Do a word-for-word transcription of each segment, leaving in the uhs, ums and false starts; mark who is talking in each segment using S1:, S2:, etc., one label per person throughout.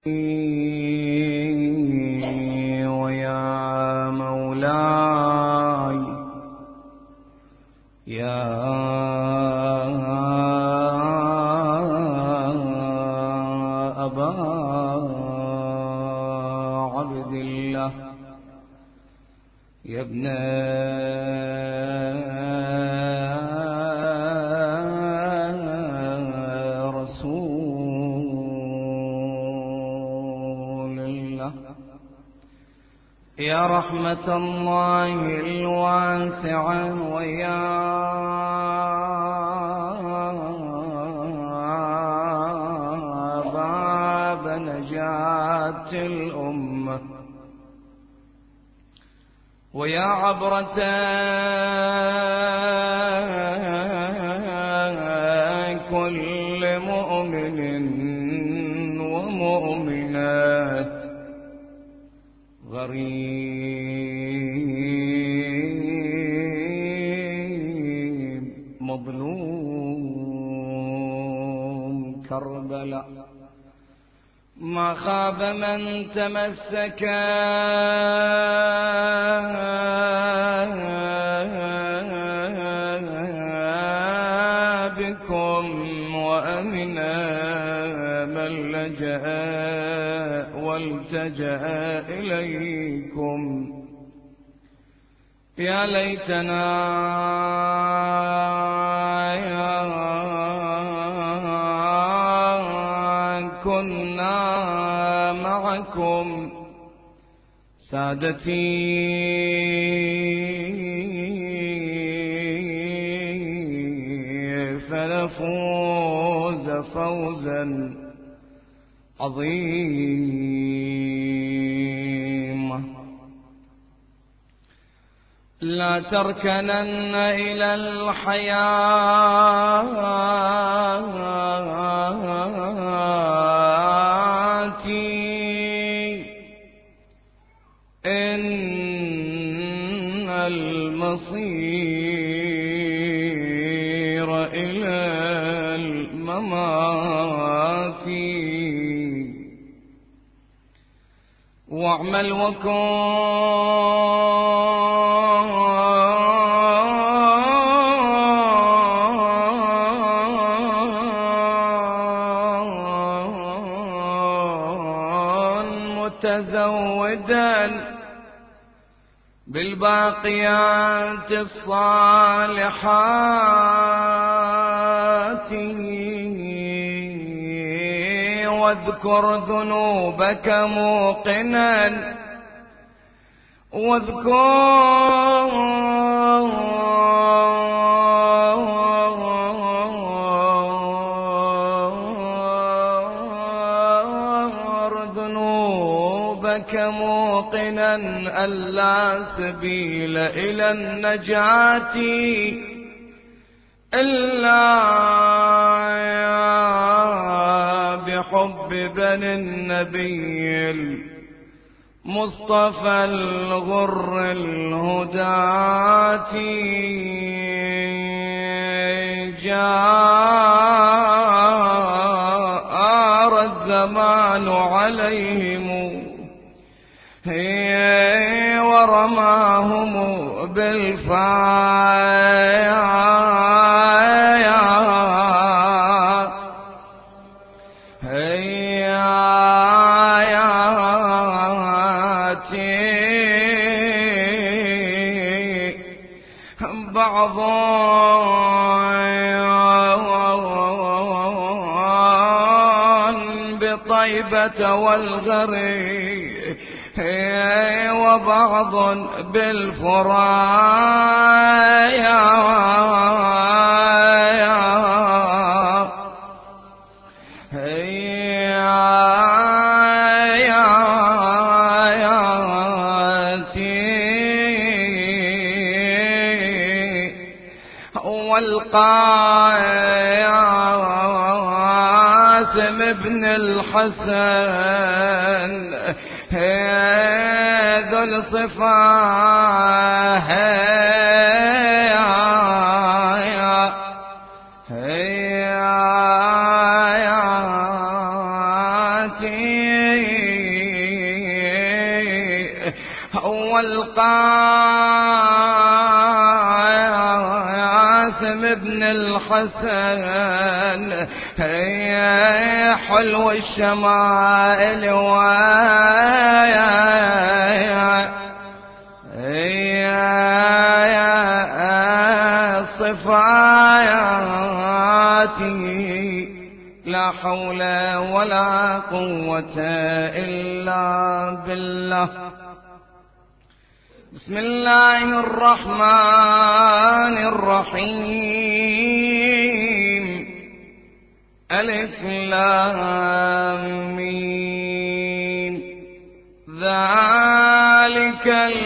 S1: ويا مولاي يا أبا عبد الله يا ابن يا رحمة الله الواسعة ويا باب نجاة الأمة ويا عبرة كل مؤمن ومؤمنات غريب مظلوم كربلاء ما خاب من تمسك بكم وأمنا من لجأ والتجأ إليكم يا ليتنا يا كنا معكم سادتي فنفوز فوزا عظيما لا تركنن إلى الحياة إن المصير إلى الممات واعمل وكن متزودا بالباقيات الصالحات واذكر ذنوبك موقنا واذكر ذنوبك موقنا أن لا سبيل إلى النجاة إلا بحب بني النبي المصطفى الغر الهداة جار الزمان عليهم ورماهم بالفايات بعض بطيبة والغريب وبعض بالفرايا والقاسم ابن الحسن ذو الصفاه هو القاسم ابن الحسن حلو الشمائل صفاتي لا حول ولا قوة إلا بالله. بسم الله الرحمن الرحيم. ألف لام ميم. ذلك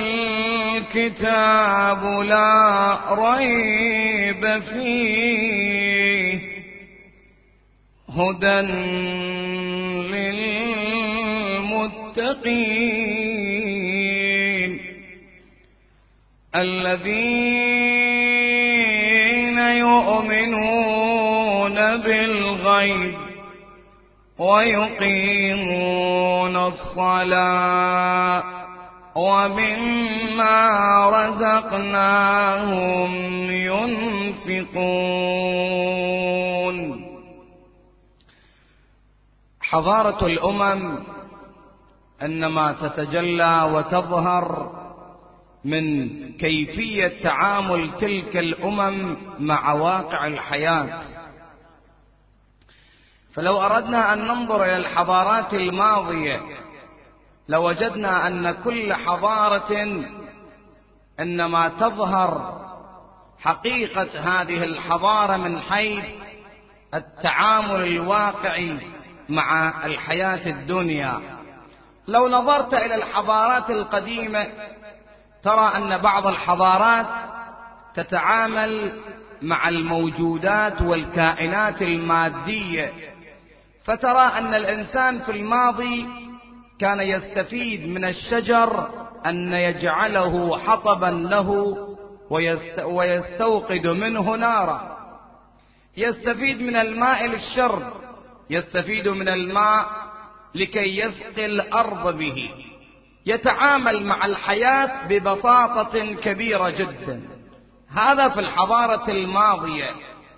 S1: الكتاب لا ريب فيه هدى للمتقين الذين يؤمنون بالغيب ويقيمون الصلاة ومما رزقناهم ينفقون. حضارة الأمم إنما تتجلى وتظهر من كيفية تعامل تلك الأمم مع واقع الحياة. فلو أردنا أن ننظر إلى الحضارات الماضية لوجدنا أن كل حضارة إنما تظهر حقيقة هذه الحضارة من حيث التعامل الواقعي مع الحياة الدنيا. لو نظرت إلى الحضارات القديمة ترى أن بعض الحضارات تتعامل مع الموجودات والكائنات المادية، فترى أن الإنسان في الماضي كان يستفيد من الشجر أن يجعله حطبا له ويستوقد منه نارا، يستفيد من الماء للشرب، يستفيد من الماء لكي يسقي الأرض به، يتعامل مع الحياة ببساطة كبيرة جدا. هذا في الحضارة الماضية.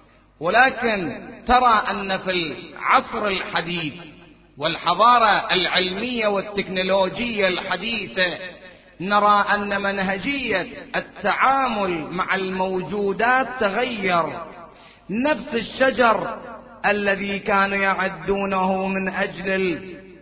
S1: ولكن ترى أن في العصر الحديث والحضارة العلمية والتكنولوجية الحديثة نرى أن منهجية التعامل مع الموجودات تغير. نفس الشجر الذي كانوا يعدونه من أجل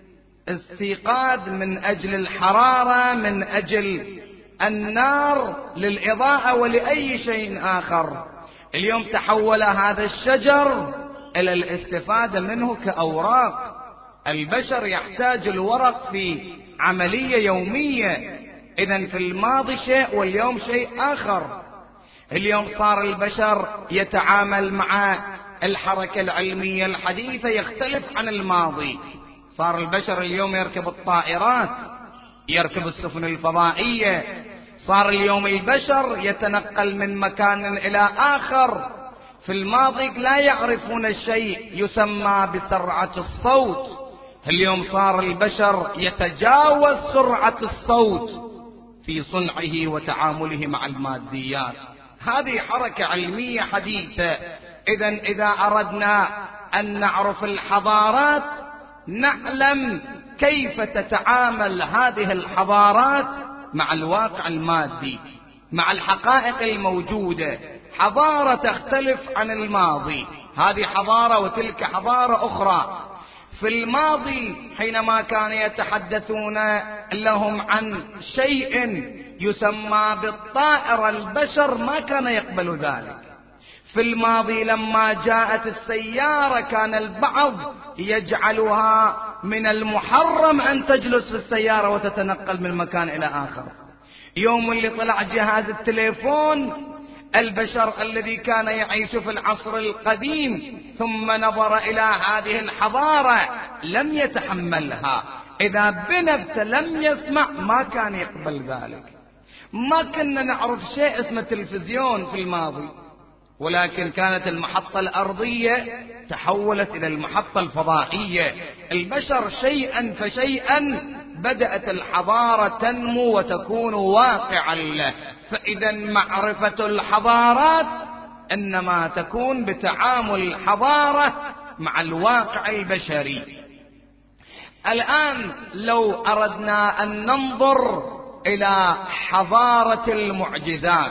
S1: الاستيقاظ، من أجل الحرارة، من أجل النار، للإضاءة ولأي شيء آخر، اليوم تحول هذا الشجر إلى الاستفادة منه كأوراق. البشر يحتاج الورق في عملية يومية. إذن في الماضي شيء واليوم شيء آخر. اليوم صار البشر يتعامل مع الحركة العلمية الحديثة يختلف عن الماضي. صار البشر اليوم يركب الطائرات، يركب السفن الفضائية. صار اليوم البشر يتنقل من مكان إلى آخر. في الماضي لا يعرفون الشيء يسمى بسرعة الصوت، اليوم صار البشر يتجاوز سرعة الصوت في صنعه وتعامله مع الماديات. هذه حركة علمية حديثة. إذن إذا أردنا أن نعرف الحضارات نعلم كيف تتعامل هذه الحضارات مع الواقع المادي، مع الحقائق الموجودة. حضارة تختلف عن الماضي، هذه حضارة وتلك حضارة أخرى. في الماضي حينما كانوا يتحدثون لهم عن شيء يسمى بالطائرة البشر ما كان يقبل ذلك. في الماضي لما جاءت السيارة كان البعض يجعلها من المحرم أن تجلس في السيارة وتتنقل من مكان إلى آخر. يوم اللي طلع جهاز التليفون، البشر الذي كان يعيش في العصر القديم ثم نظر إلى هذه الحضارة لم يتحملها. إذا بنفسه لم يسمع ما كان يقبل ذلك. ما كنا نعرف شيء اسمه تلفزيون في الماضي، ولكن كانت المحطة الأرضية تحولت إلى المحطة الفضائية. البشر شيئا فشيئا بدأت الحضارة تنمو وتكون واقعا له. فإذا معرفة الحضارات إنما تكون بتعامل الحضارة مع الواقع البشري. الآن لو أردنا أن ننظر إلى حضارة المعجزات،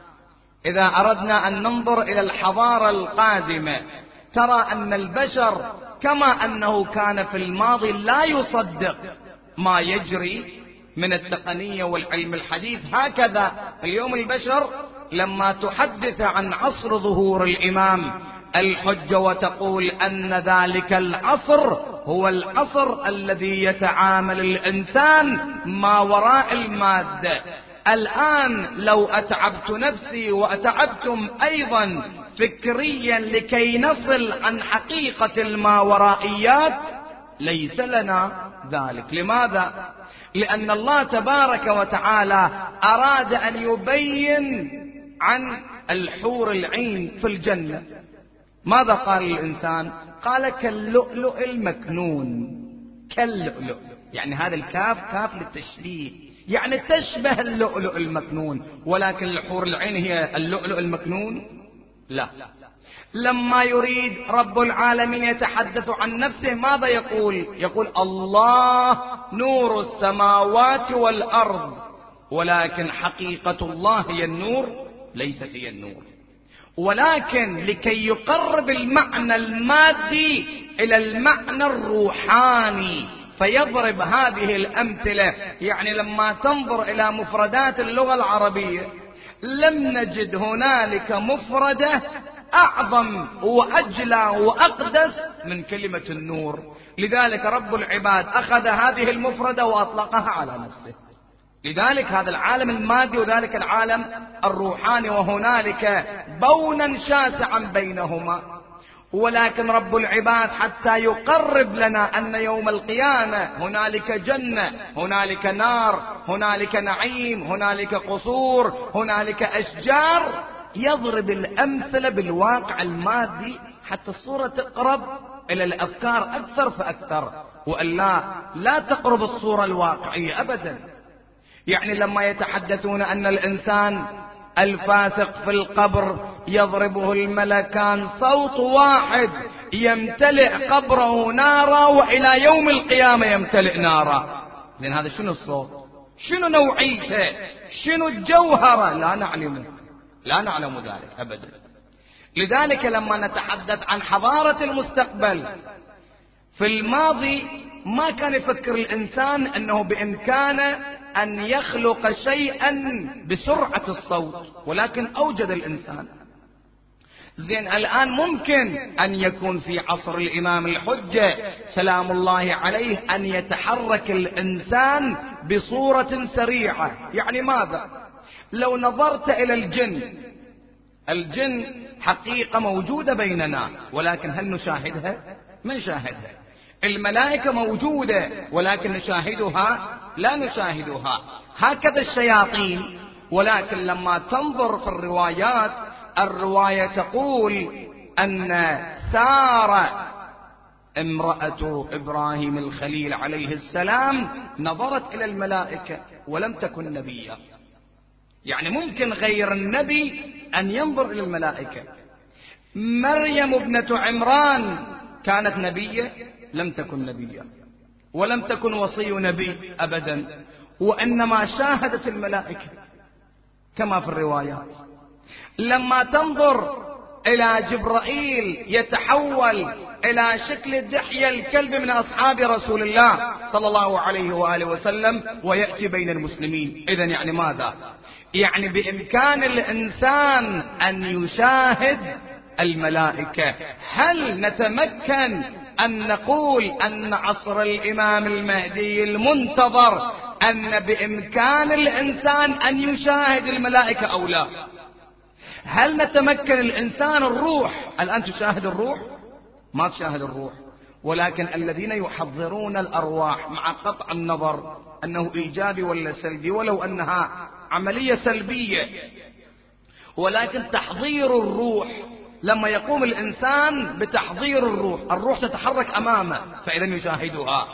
S1: إذا أردنا أن ننظر إلى الحضارة القادمة، ترى أن البشر كما أنه كان في الماضي لا يصدق ما يجري من التقنية والعلم الحديث، هكذا اليوم البشر لما تحدث عن عصر ظهور الإمام الحجة وتقول أن ذلك العصر هو العصر الذي يتعامل الإنسان ما وراء المادة. الآن لو أتعبت نفسي وأتعبتم أيضا فكريا لكي نصل عن حقيقة الماورائيات ليس لنا ذلك. لماذا؟ لأن الله تبارك وتعالى أراد أن يبين عن الحور العين في الجنة. ماذا قال الإنسان؟ قال كاللؤلؤ المكنون. كاللؤلؤ يعني هذا الكاف كاف للتشبيه، يعني تشبه اللؤلؤ المكنون. ولكن الحور العين هي اللؤلؤ المكنون؟ لا. لما يريد رب العالمين يتحدث عن نفسه ماذا يقول؟ يقول الله نور السماوات والأرض، ولكن حقيقة الله هي النور ليست هي النور. ولكن لكي يقرب المعنى المادي إلى المعنى الروحاني فيضرب هذه الأمثلة. يعني لما تنظر إلى مفردات اللغة العربية لم نجد هنالك مفردة أعظم وأجلى وأقدس من كلمة النور. لذلك رب العباد أخذ هذه المفردة وأطلقها على نفسه. لذلك هذا العالم المادي وذلك العالم الروحاني، وهنالك بونا شاسعا بينهما. ولكن رب العباد حتى يقرب لنا أن يوم القيامة هنالك جنة، هنالك نار، هنالك نعيم، هنالك قصور، هنالك أشجار، يضرب الأمثلة بالواقع المادي حتى الصورة تقرب إلى الأفكار أكثر فأكثر، وألا لا تقرب الصورة الواقعية أبدا. يعني لما يتحدثون أن الإنسان الفاسق في القبر يضربه الملكان صوت واحد يمتلئ قبره نارا وإلى يوم القيامة يمتلئ نارا. زين هذا شنو الصوت؟ شنو نوعيته؟ شنو الجوهرة؟ لا نعلمه، لا نعلم ذلك أبدا. لذلك لما نتحدث عن حضارة المستقبل، في الماضي ما كان يفكر الإنسان أنه بإمكانه أن يخلق شيئا بسرعة الصوت، ولكن أوجد الإنسان. زين الآن ممكن أن يكون في عصر الإمام الحجة سلام الله عليه أن يتحرك الإنسان بصورة سريعة. يعني ماذا؟ لو نظرت إلى الجن، الجن حقيقة موجودة بيننا ولكن هل نشاهدها؟ ما نشاهدها. الملائكة موجودة ولكن نشاهدها؟ لا نشاهدها. هكذا الشياطين. ولكن لما تنظر في الروايات، الرواية تقول أن سارة امرأة إبراهيم الخليل عليه السلام نظرت إلى الملائكة ولم تكن نبيا. يعني ممكن غير النبي أن ينظر إلى الملائكة. مريم ابنة عمران كانت نبية؟ لم تكن نبيا، ولم تكن وصي نبي أبدا، وإنما شاهدت الملائكة كما في الروايات. لما تنظر إلى جبرائيل يتحول إلى شكل دحية الكلب من أصحاب رسول الله صلى الله عليه وآله وسلم ويأتي بين المسلمين. إذن يعني ماذا؟ يعني بإمكان الإنسان أن يشاهد الملائكة. هل نتمكن أن نقول أن عصر الإمام المهدي المنتظر أن بإمكان الإنسان أن يشاهد الملائكة أو لا؟ هل نتمكن الإنسان الروح الآن تشاهد الروح؟ ما تشاهد الروح. ولكن الذين يحضرون الأرواح مع قطع النظر أنه إيجابي ولا سلبي، ولو أنها عملية سلبية، ولكن تحضير الروح، لما يقوم الإنسان بتحضير الروح، الروح تتحرك أمامه فإذا يشاهدها.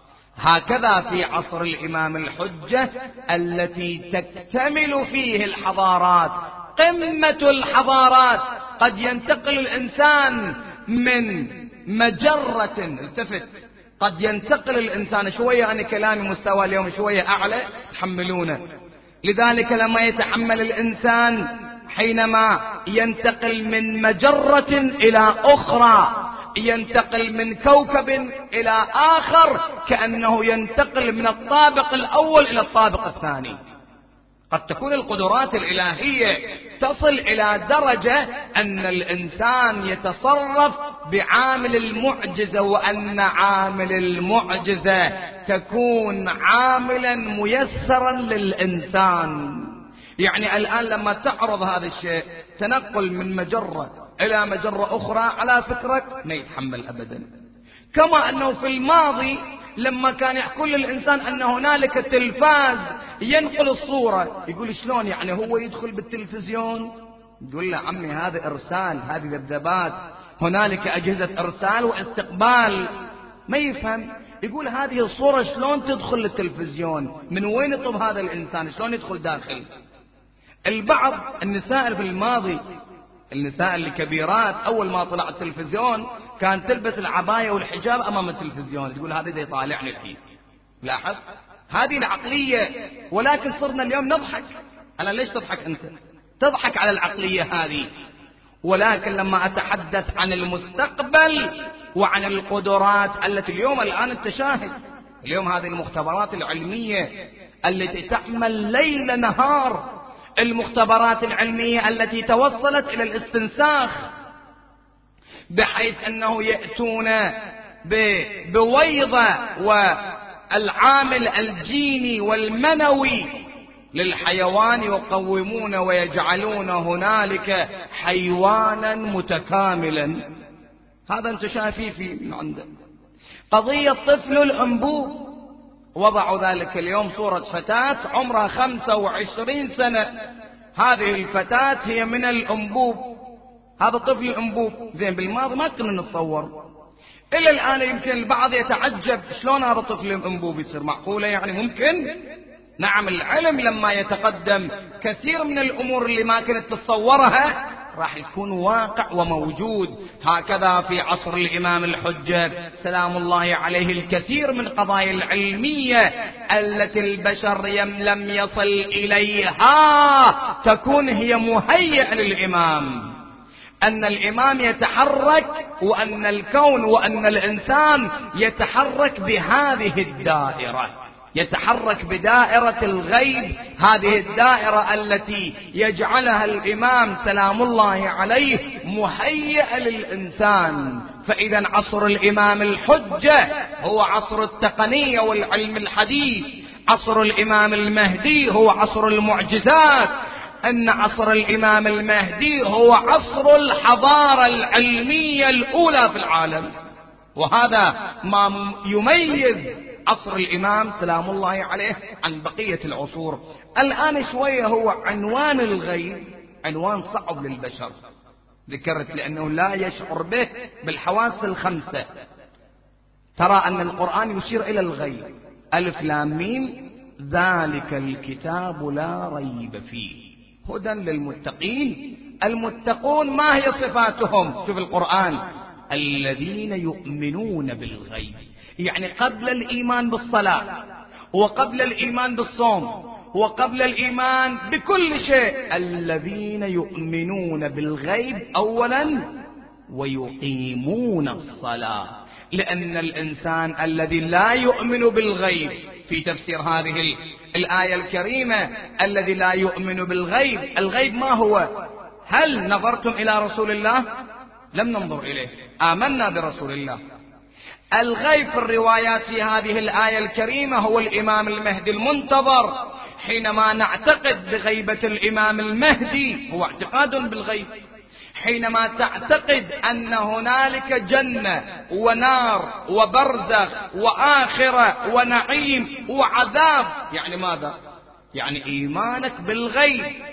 S1: هكذا في عصر الإمام الحجة التي تكتمل فيه الحضارات، قمة الحضارات، قد ينتقل الإنسان من مجرة، التفت، قد ينتقل الإنسان شوية، أنا كلامي مستوى اليوم شوية أعلى تحملونه. لذلك لما يتحمل الإنسان حينما ينتقل من مجرة إلى أخرى، ينتقل من كوكب إلى آخر، كأنه ينتقل من الطابق الأول إلى الطابق الثاني. قد تكون القدرات الإلهية تصل إلى درجة أن الإنسان يتصرف بعامل المعجزة، وأن عامل المعجزة تكون عاملا ميسرا للإنسان. يعني الآن لما تعرض هذا الشيء، تنقل من مجرة إلى مجرة أخرى، على فكرك ما يتحمل أبدا. كما أنه في الماضي لما كان يحكي للإنسان أن هنالك تلفاز ينقل الصورة، يقول شلون يعني هو يدخل بالتلفزيون؟ يقول له عمي هذا إرسال، هذه ذبذبات، هنالك أجهزة إرسال واستقبال. ما يفهم، يقول هذه الصورة شلون تدخل للتلفزيون؟ من وين يطب هذا الإنسان؟ شلون يدخل داخل؟ البعض النساء في الماضي، النساء الكبيرات، أول ما طلع التلفزيون كان تلبس العباية والحجاب أمام التلفزيون، تقول هذا يطالعني الحين. لاحظ هذه العقلية. ولكن صرنا اليوم نضحك. أنا ليش تضحك أنت؟ تضحك على العقلية هذه. ولكن لما أتحدث عن المستقبل وعن القدرات التي اليوم الآن أنت شاهد، اليوم هذه المختبرات العلمية التي تعمل ليل نهار، المختبرات العلمية التي توصلت إلى الاستنساخ، بحيث أنه يأتون بويضة والعامل الجيني والمنوي للحيوان، يقومون ويجعلون هنالك حيوانا متكاملا. هذا أنت شايفيه في من عنده. قضية طفل الأنبوب، وضعوا ذلك اليوم صورة فتاة عمرها خمسة وعشرين سنة، هذه الفتاة هي من الأنبوب، هذا طفل الأنبوب. زين بالماضي ما كنا نتصور، إلى الآن يمكن البعض يتعجب شلون هذا طفل الأنبوب يصير، معقولة يعني ممكن؟ نعم، العلم لما يتقدم كثير من الأمور اللي ما كنت تتصورها راح يكون واقع وموجود. هكذا في عصر الإمام الحجة سلام الله عليه الكثير من قضايا العلمية التي البشر لم يصل إليها تكون هي مهيئة للإمام، أن الإمام يتحرك، وأن الكون وأن الإنسان يتحرك بهذه الدائرة، يتحرك بدائرة الغيب، هذه الدائرة التي يجعلها الإمام سلام الله عليه مهيئة للإنسان. فإذا عصر الإمام الحجة هو عصر التقنية والعلم الحديث، عصر الإمام المهدي هو عصر المعجزات، أن عصر الإمام المهدي هو عصر الحضارة العلمية الأولى في العالم. وهذا ما يميز عصر الإمام سلام الله عليه عن بقية العصور. الآن شوية هو عنوان الغيب عنوان صعب للبشر، ذكرت لأنه لا يشعر به بالحواس الخمسة. ترى أن القرآن يشير إلى الغيب، ألف لام ميم ذلك الكتاب لا ريب فيه هدى للمتقين. المتقون ما هي صفاتهم؟ شوف القرآن، الذين يؤمنون بالغيب، يعني قبل الإيمان بالصلاة وقبل الإيمان بالصوم وقبل الإيمان بكل شيء، الذين يؤمنون بالغيب أولا ويقيمون الصلاة. لأن الإنسان الذي لا يؤمن بالغيب، في تفسير هذه الآية الكريمة، الذي لا يؤمن بالغيب، الغيب ما هو؟ هل نظرتم إلى رسول الله؟ لم ننظر إليه، آمنا برسول الله. الغيب في الروايات في هذه الآية الكريمة هو الإمام المهدي المنتظر. حينما نعتقد بغيبة الإمام المهدي هو اعتقاد بالغيب. حينما تعتقد أن هنالك جنة ونار وبرزخ وآخرة ونعيم وعذاب، يعني ماذا؟ يعني إيمانك بالغيب.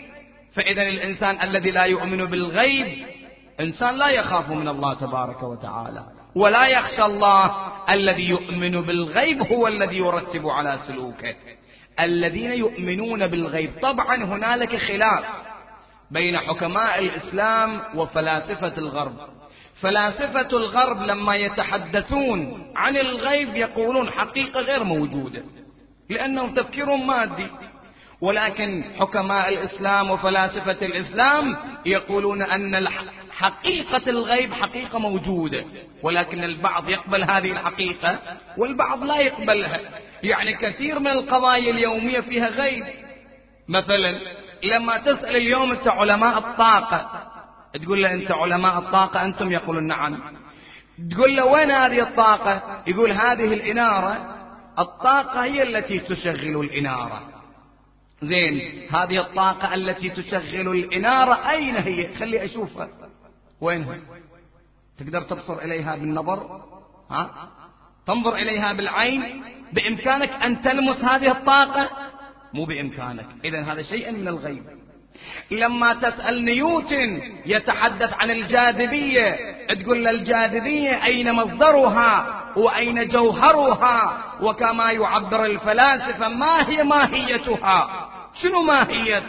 S1: فإذا الإنسان الذي لا يؤمن بالغيب إنسان لا يخاف من الله تبارك وتعالى ولا يخشى الله. الذي يؤمن بالغيب هو الذي يرتب على سلوكه. الذين يؤمنون بالغيب، طبعا هنالك خلاف بين حكماء الإسلام وفلاسفة الغرب. فلاسفة الغرب لما يتحدثون عن الغيب يقولون حقيقة غير موجودة لأنهم تفكيرهم مادي، ولكن حكماء الإسلام وفلاسفة الإسلام يقولون أن حقيقة الغيب حقيقة موجودة، ولكن البعض يقبل هذه الحقيقة والبعض لا يقبلها. يعني كثير من القضايا اليومية فيها غيب. مثلا لما تسأل اليوم أنت علماء الطاقة، تقول له أنت علماء الطاقة أنتم؟ يقولون نعم. تقول له وين هذه الطاقة؟ يقول هذه الإنارة. الطاقة هي التي تشغل الإنارة. زين، هذه الطاقة التي تشغل الإنارة أين هي؟ خلي أشوفها. وينها؟ تقدر تبصر إليها بالنظر؟ ها؟ تنظر إليها بالعين؟ بإمكانك أن تلمس هذه الطاقة؟ مو بإمكانك. إذن هذا شيء من الغيب. لما تسأل نيوتن يتحدث عن الجاذبية، تقول له الجاذبية أين مصدرها وأين جوهرها، وكما يعبر الفلاسفة ما هي ماهيتها؟ شنو ماهية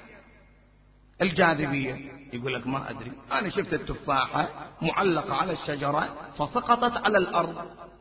S1: الجاذبية؟ يقول لك ما أدري، أنا شفت التفاحة معلقة على الشجرة فسقطت على الأرض،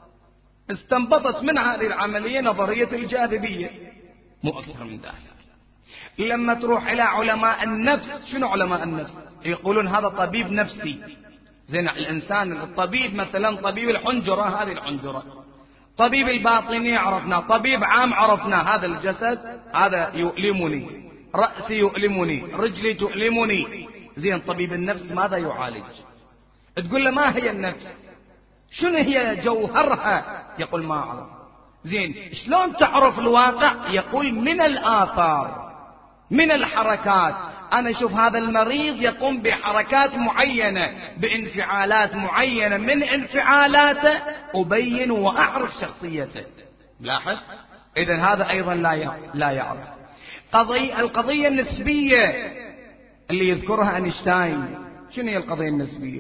S1: استنبطت من هذه العملية نظرية الجاذبية، مو أكثر من ذلك. لما تروح إلى علماء النفس، شنو علماء النفس؟ يقولون هذا طبيب نفسي. زين، الإنسان الطبيب مثلا طبيب الحنجرة، هذه الحنجرة. طبيب الباطنية عرفنا، طبيب عام عرفنا هذا الجسد، هذا يؤلمني، رأسي يؤلمني، رجلي تؤلمني. زين، طبيب النفس ماذا يعالج؟ تقول له ما هي النفس؟ شنو هي جوهرها؟ يقول ما أعرف. زين، شلون تعرف الواقع؟ يقول من الآثار، من الحركات. أنا أشوف هذا المريض يقوم بحركات معينة، بانفعالات معينة، من انفعالاته أبين وأعرف شخصيته. لاحظ، إذن هذا أيضا لا لا يعرف. قضية القضية النسبية اللي يذكرها أينشتاين، شنو هي القضية النسبية؟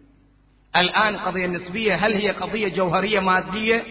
S1: الآن القضية النسبية هل هي قضية جوهرية مادية؟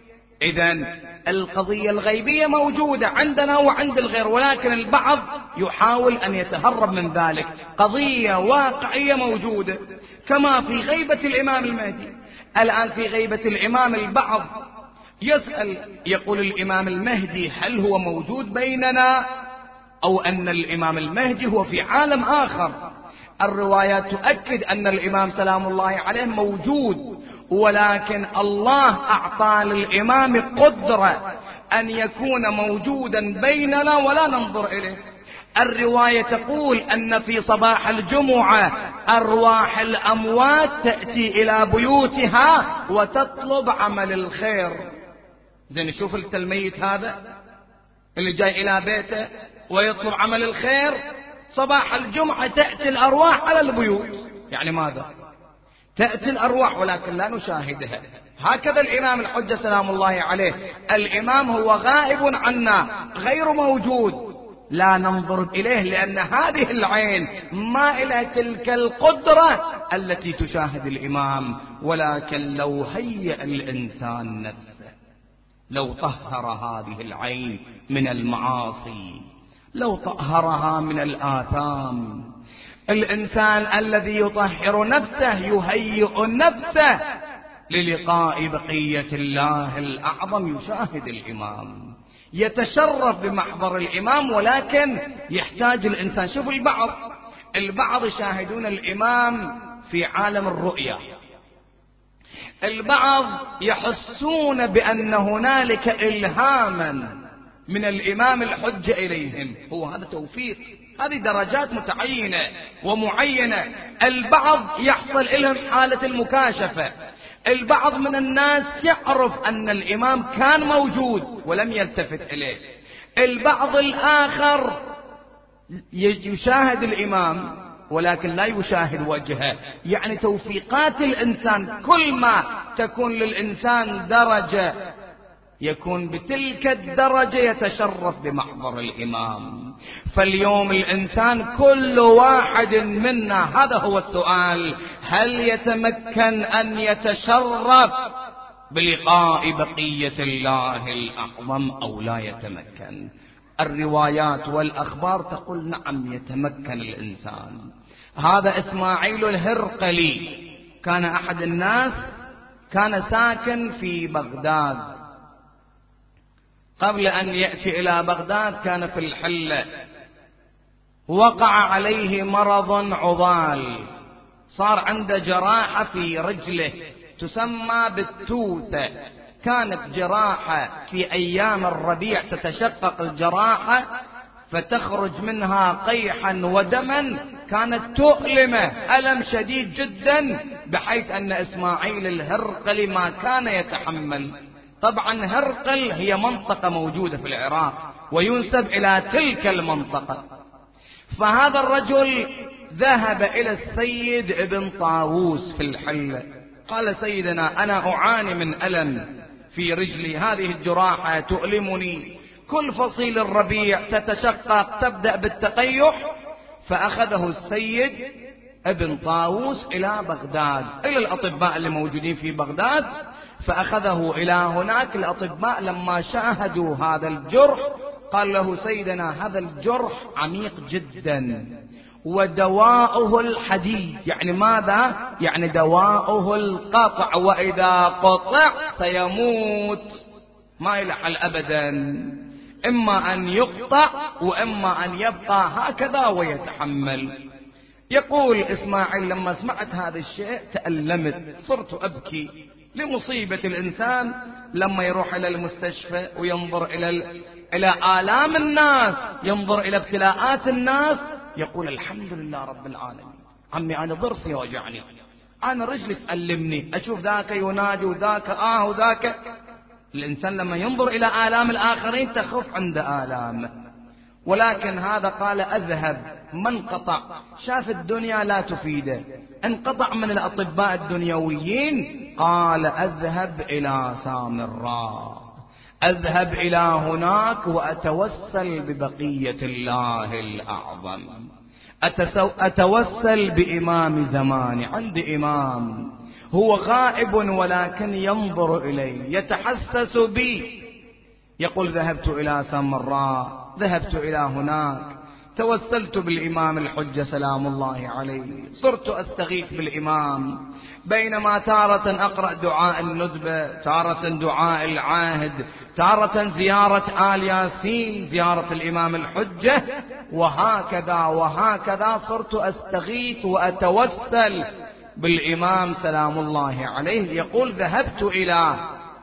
S1: إذن القضية الغيبية موجودة عندنا وعند الغير، ولكن البعض يحاول أن يتهرب من ذلك. قضية واقعية موجودة، كما في غيبة الإمام المهدي. الآن في غيبة الإمام البعض يسأل يقول الإمام المهدي هل هو موجود بيننا أو أن الإمام المهدي هو في عالم آخر؟ الروايات تؤكد أن الإمام سلام الله عليه موجود، ولكن الله أعطى للإمام قدرة أن يكون موجودا بيننا ولا ننظر إليه. الرواية تقول أن في صباح الجمعة أرواح الأموات تأتي إلى بيوتها وتطلب عمل الخير. زين، شوف الميت هذا اللي جاي إلى بيته ويطلب عمل الخير، صباح الجمعة تأتي الأرواح على البيوت. يعني ماذا؟ تأتي الأرواح ولكن لا نشاهدها. هكذا الإمام الحجة سلام الله عليه، الإمام هو غائب عنا، غير موجود، لا ننظر إليه لأن هذه العين ما إلى تلك القدرة التي تشاهد الإمام. ولكن لو هيأ الإنسان نفسه، لو طهر هذه العين من المعاصي، لو طهرها من الآثام، الإنسان الذي يطهر نفسه يهيئ نفسه للقاء بقية الله الأعظم، يشاهد الإمام، يتشرف بمحضر الإمام. ولكن يحتاج الإنسان، شوفوا البعض البعض يشاهدون الإمام في عالم الرؤيا، البعض يحسون بأن هنالك إلهاما من الإمام الحجة إليهم. هو هذا توفيق، هذه درجات متعينة ومعينة. البعض يحصل لهم حالة المكاشفة، البعض من الناس يعرف أن الإمام كان موجود ولم يلتفت إليه، البعض الآخر يشاهد الإمام ولكن لا يشاهد وجهه. يعني توفيقات الإنسان، كل ما تكون للإنسان درجة يكون بتلك الدرجة يتشرف بمحضر الإمام. فاليوم الإنسان كل واحد منا هذا هو السؤال: هل يتمكن أن يتشرف بلقاء بقية الله الأعظم أو لا يتمكن؟ الروايات والأخبار تقول نعم يتمكن الإنسان. هذا إسماعيل الهرقلي كان أحد الناس، كان ساكن في بغداد. قبل أن يأتي إلى بغداد كان في الحلة، وقع عليه مرض عضال، صار عنده جراحة في رجله تسمى بالتوثة. كانت جراحة في أيام الربيع تتشقق الجراحة فتخرج منها قيحا ودما، كانت تؤلمه ألم شديد جدا، بحيث أن إسماعيل الهرقلي ما كان يتحمل. طبعا هرقل هي منطقة موجودة في العراق وينسب إلى تلك المنطقة. فهذا الرجل ذهب إلى السيد ابن طاووس في الحلة، قال: سيدنا أنا أعاني من ألم في رجلي، هذه الجراحة تؤلمني، كل فصيل الربيع تتشقق تبدأ بالتقيح. فأخذه السيد ابن طاووس إلى بغداد، إلى الأطباء اللي موجودين في بغداد، فأخذه إلى هناك. الأطباء لما شاهدوا هذا الجرح قال له: سيدنا هذا الجرح عميق جدا ودواؤه الحديد. يعني ماذا؟ يعني دواؤه القطع، وإذا قطع سيموت، ما يلحل أبدا، إما أن يقطع وإما أن يبقى هكذا ويتحمل. يقول إسماعيل: لما سمعت هذا الشيء تألمت، صرت أبكي لمصيبة الإنسان لما يروح إلى المستشفى وينظر إلى إلى آلام الناس، ينظر إلى ابتلاءات الناس، يقول: الحمد لله رب العالمين. عمي أنا ضرسي يوجعني، أنا رجلي تألمني، أشوف ذاك ينادي وذاك آه وذاك. الإنسان لما ينظر إلى آلام الآخرين تخف عند آلامه. ولكن هذا قال: أذهب. من قطع شاف الدنيا لا تفيده، انقطع من الأطباء الدنيويين، قال: أذهب إلى سامراء، أذهب إلى هناك وأتوسل ببقية الله الأعظم، أتوسل بإمام زماني. عندي إمام هو غائب ولكن ينظر إلي، يتحسس بي. يقول: ذهبت إلى سامراء، ذهبت إلى هناك، توسلت بالإمام الحجة سلام الله عليه، صرت أستغيث بالإمام، بينما تارة أقرأ دعاء الندبة، تارة دعاء العاهد، تارة زيارة آل ياسين، زيارة الإمام الحجة، وهكذا وهكذا صرت أستغيث وأتوسل بالإمام سلام الله عليه. يقول: ذهبت إلى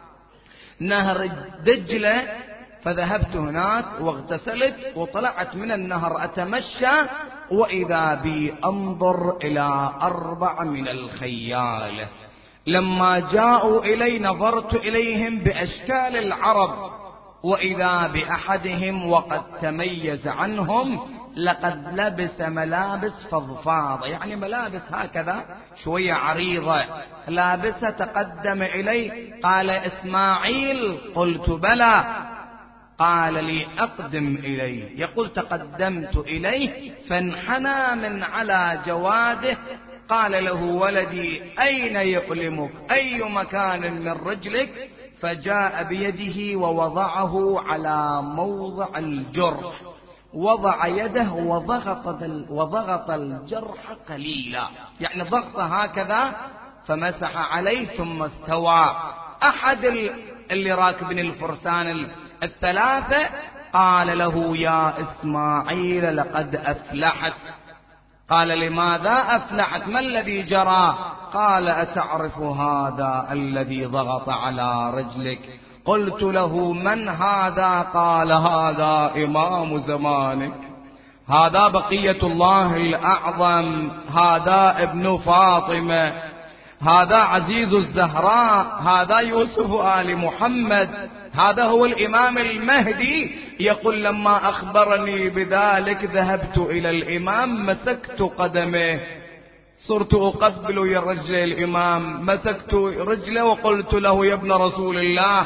S1: نهر دجلة، فذهبت هناك واغتسلت وطلعت من النهر أتمشى، وإذا بي أنظر إلى أربع من الخيال. لما جاءوا إلي نظرت إليهم بأشكال العرب، وإذا بأحدهم وقد تميز عنهم، لقد لبس ملابس فضفاضة، يعني ملابس هكذا شوية عريضة لابسة. تقدم إلي قال: إسماعيل؟ قلت: بلى. قال لي: أقدم إليه. يقول: تقدمت إليه فانحنى من على جواده، قال له: ولدي أين يؤلمك؟ أي مكان من رجلك؟ فجاء بيده ووضعه على موضع الجرح، وضع يده وضغط, وضغط الجرح قليلا، يعني ضغط هكذا، فمسح عليه ثم استوى. أحد اللي راكبين الفرسان الثلاثة قال له: يا إسماعيل لقد أفلحت. قال: لماذا أفلحت؟ ما الذي جرى؟ قال: أتعرف هذا الذي ضغط على رجلك؟ قلت له: من هذا؟ قال: هذا إمام زمانك، هذا بقية الله الأعظم، هذا ابن فاطمة، هذا عزيز الزهراء، هذا يوسف آل محمد، هذا هو الإمام المهدي. يقول: لما أخبرني بذلك ذهبت إلى الإمام، مسكت قدمه، صرت أقبل يا رجل الإمام، مسكت رجله وقلت له: يا ابن رسول الله،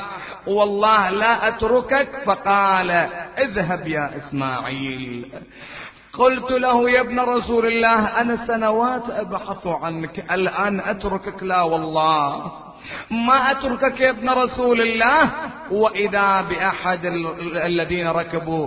S1: والله لا أتركك. فقال اذهب يا إسماعيل. قلت له يا ابن رسول الله أنا سنوات أبحث عنك، الآن أتركك؟ لا والله ما أتركك يا ابن رسول الله. وإذا بأحد الذين ركبوا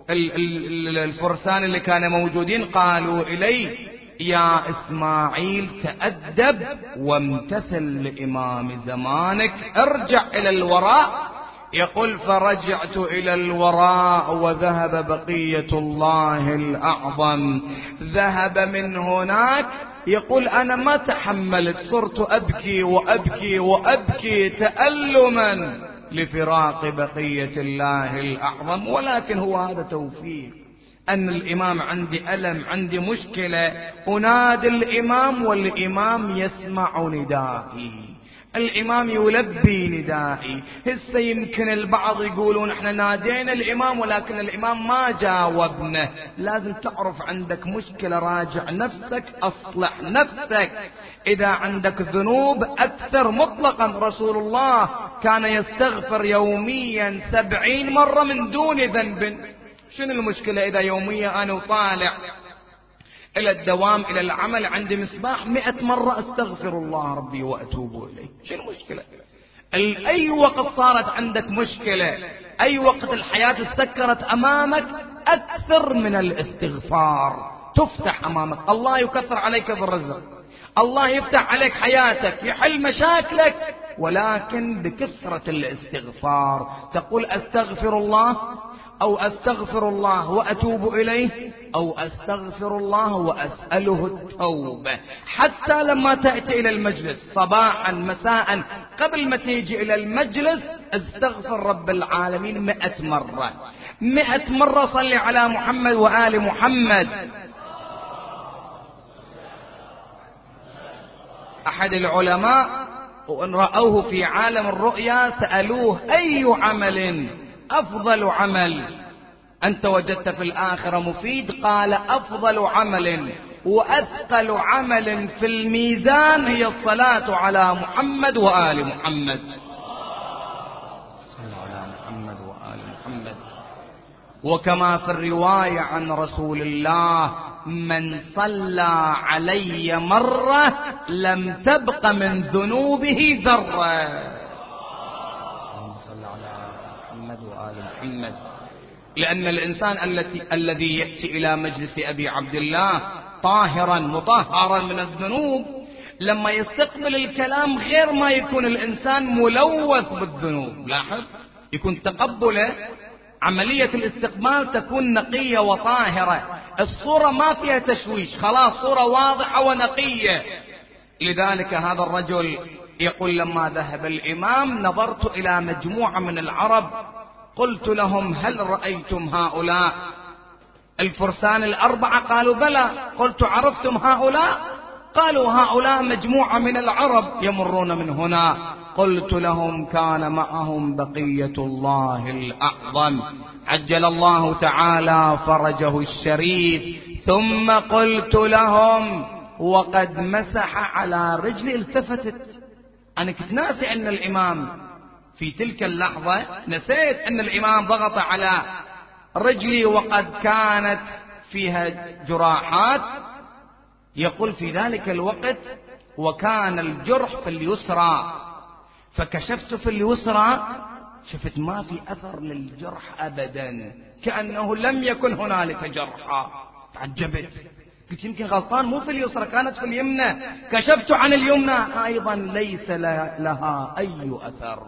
S1: الفرسان اللي كانوا موجودين قالوا إلي يا إسماعيل تأدب وامتثل لإمام زمانك، ارجع إلى الوراء. يقول فرجعت إلى الوراء وذهب بقية الله الأعظم، ذهب من هناك. يقول أنا ما تحملت، صرت أبكي وأبكي وأبكي تألما لفراق بقية الله الأعظم. ولكن هو هذا توفيق، أن الإمام عندي ألم، عندي مشكلة، أنادي الإمام والإمام يسمع ندائي، الإمام يلبي ندائي. هسه يمكن البعض يقولون احنا نادينا الإمام ولكن الإمام ما جاوبنا. لازم تعرف عندك مشكلة، راجع نفسك، أصلح نفسك. إذا عندك ذنوب أكثر مطلقا، رسول الله كان يستغفر يوميا سبعين مرة من دون ذنب. شنو المشكلة إذا يوميا أنا وطالع إلى الدوام إلى العمل عندي مصباح مئة مرة أستغفر الله ربي وأتوب إليه؟ شنو المشكلة؟ أي وقت صارت عندك مشكلة، أي وقت الحياة تسكرت أمامك، أكثر من الاستغفار تفتح أمامك. الله يكثر عليك بالرزق، الله يفتح عليك حياتك، يحل مشاكلك، ولكن بكثرة الاستغفار. تقول أستغفر الله، أو أستغفر الله وأتوب إليه، أو أستغفر الله وأسأله التوبة. حتى لما تأتي إلى المجلس صباحا مساء قبل ما تيجي إلى المجلس استغفر رب العالمين مئة مرة، مئة مرة صلي على محمد وآل محمد. أحد العلماء وإن رأوه في عالم الرؤيا سألوه أي عمل أفضل عمل أنت وجدت في الآخرة مفيد؟ قال أفضل عمل وأثقل عمل في الميزان هي الصلاة على محمد وآل محمد. صلى على محمد وآل محمد. وكما في الرواية عن رسول الله من صلى علي مرة لم تبق من ذنوبه ذرة. محمد. لأن الإنسان التي الذي يأتي إلى مجلس أبي عبد الله طاهرا مطهرا من الذنوب، لما يستقبل الكلام غير ما يكون الإنسان ملوث بالذنوب. لاحظ، يكون تقبله عملية الاستقبال تكون نقية وطاهرة، الصورة ما فيها تشويش، خلاص صورة واضحة ونقية. لذلك هذا الرجل يقول لما ذهب الإمام نظرت إلى مجموعة من العرب قلت لهم هل رأيتم هؤلاء الفرسان الأربعة؟ قالوا بلى. قلت عرفتم هؤلاء؟ قالوا هؤلاء مجموعة من العرب يمرون من هنا. قلت لهم كان معهم بقية الله الأعظم عجل الله تعالى فرجه الشريف. ثم قلت لهم وقد مسح على رجلي. التفتت، أنا كنت ناسي أن الإمام في تلك اللحظة، نسيت أن الإمام ضغط على رجلي وقد كانت فيها جراحات. يقول في ذلك الوقت وكان الجرح في اليسرى، فكشفت في اليسرى شفت ما في أثر للجرح أبدا، كأنه لم يكن هنالك جرحا. تعجبت، قلت يمكن غلطان، مو في اليسرى كانت في اليمنى. كشفت عن اليمنى أيضا ليس لها أي أثر.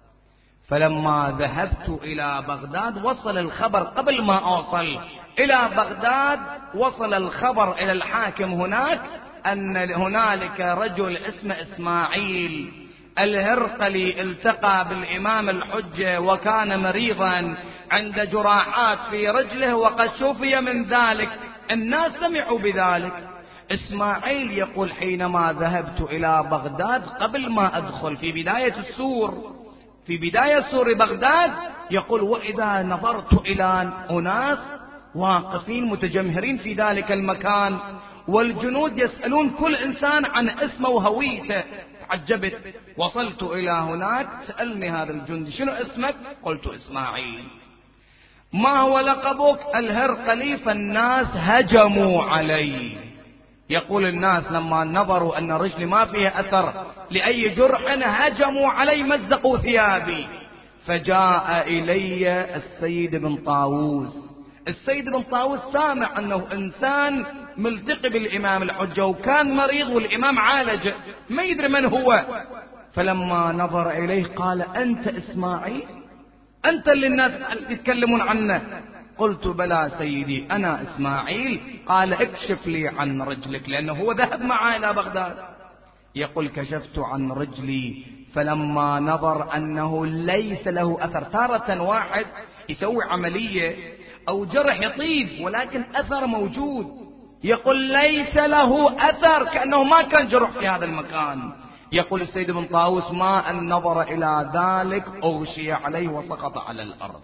S1: فلما ذهبت إلى بغداد وصل الخبر، قبل ما أوصل إلى بغداد وصل الخبر إلى الحاكم هناك أن هنالك رجل اسمه إسماعيل الهرقلي التقى بالإمام الحجة وكان مريضا عند جراحات في رجله وقد شفي من ذلك. الناس سمعوا بذلك. إسماعيل يقول حينما ذهبت إلى بغداد قبل ما أدخل في بداية السور في بداية سور بغداد، يقول وإذا نظرت إلى أناس واقفين متجمهرين في ذلك المكان والجنود يسألون كل إنسان عن اسمه وهويته. تعجبت. وصلت إلى هناك، سألني هذا الجندي شنو اسمك؟ قلت إسماعيل. ما هو لقبك؟ الهرقلي. فالناس هجموا علي. يقول الناس لما نظروا أن رجلي ما فيها أثر لأي جرح هجموا علي، مزقوا ثيابي. فجاء إلي السيد بن طاووس. السيد بن طاووس سامع أنه إنسان ملتقي بالإمام الحجة، وكان مريض والإمام عالجه، ما يدري من هو. فلما نظر إليه قال: أنت إسماعيل؟ أنت اللي الناس يتكلمون عنه؟ قلت: بلى سيدي أنا إسماعيل. قال: اكشف لي عن رجلك، لأنه هو ذهب معي إلى بغداد. يقول: كشفت عن رجلي، فلما نظر أنه ليس له أثر. تارة واحد يسوي عملية أو جرح يطيب ولكن أثر موجود، يقول ليس له أثر، كأنه ما كان جرح في هذا المكان. يقول السيد بن طاووس: ما أن نظر إلى ذلك أغشي عليه وسقط على الأرض.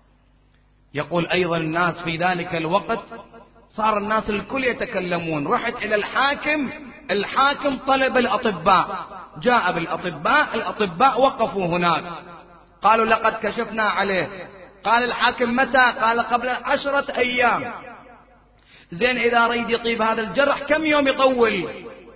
S1: يقول أيضا الناس في ذلك الوقت صار الناس الكل يتكلمون. رحت إلى الحاكم، الحاكم طلب الأطباء، جاء بالأطباء، الأطباء وقفوا هناك، قالوا: لقد كشفنا عليه. قال الحاكم: متى؟ قال: قبل عشرة أيام. زين، إذا أريد يطيب هذا الجرح كم يوم يطول؟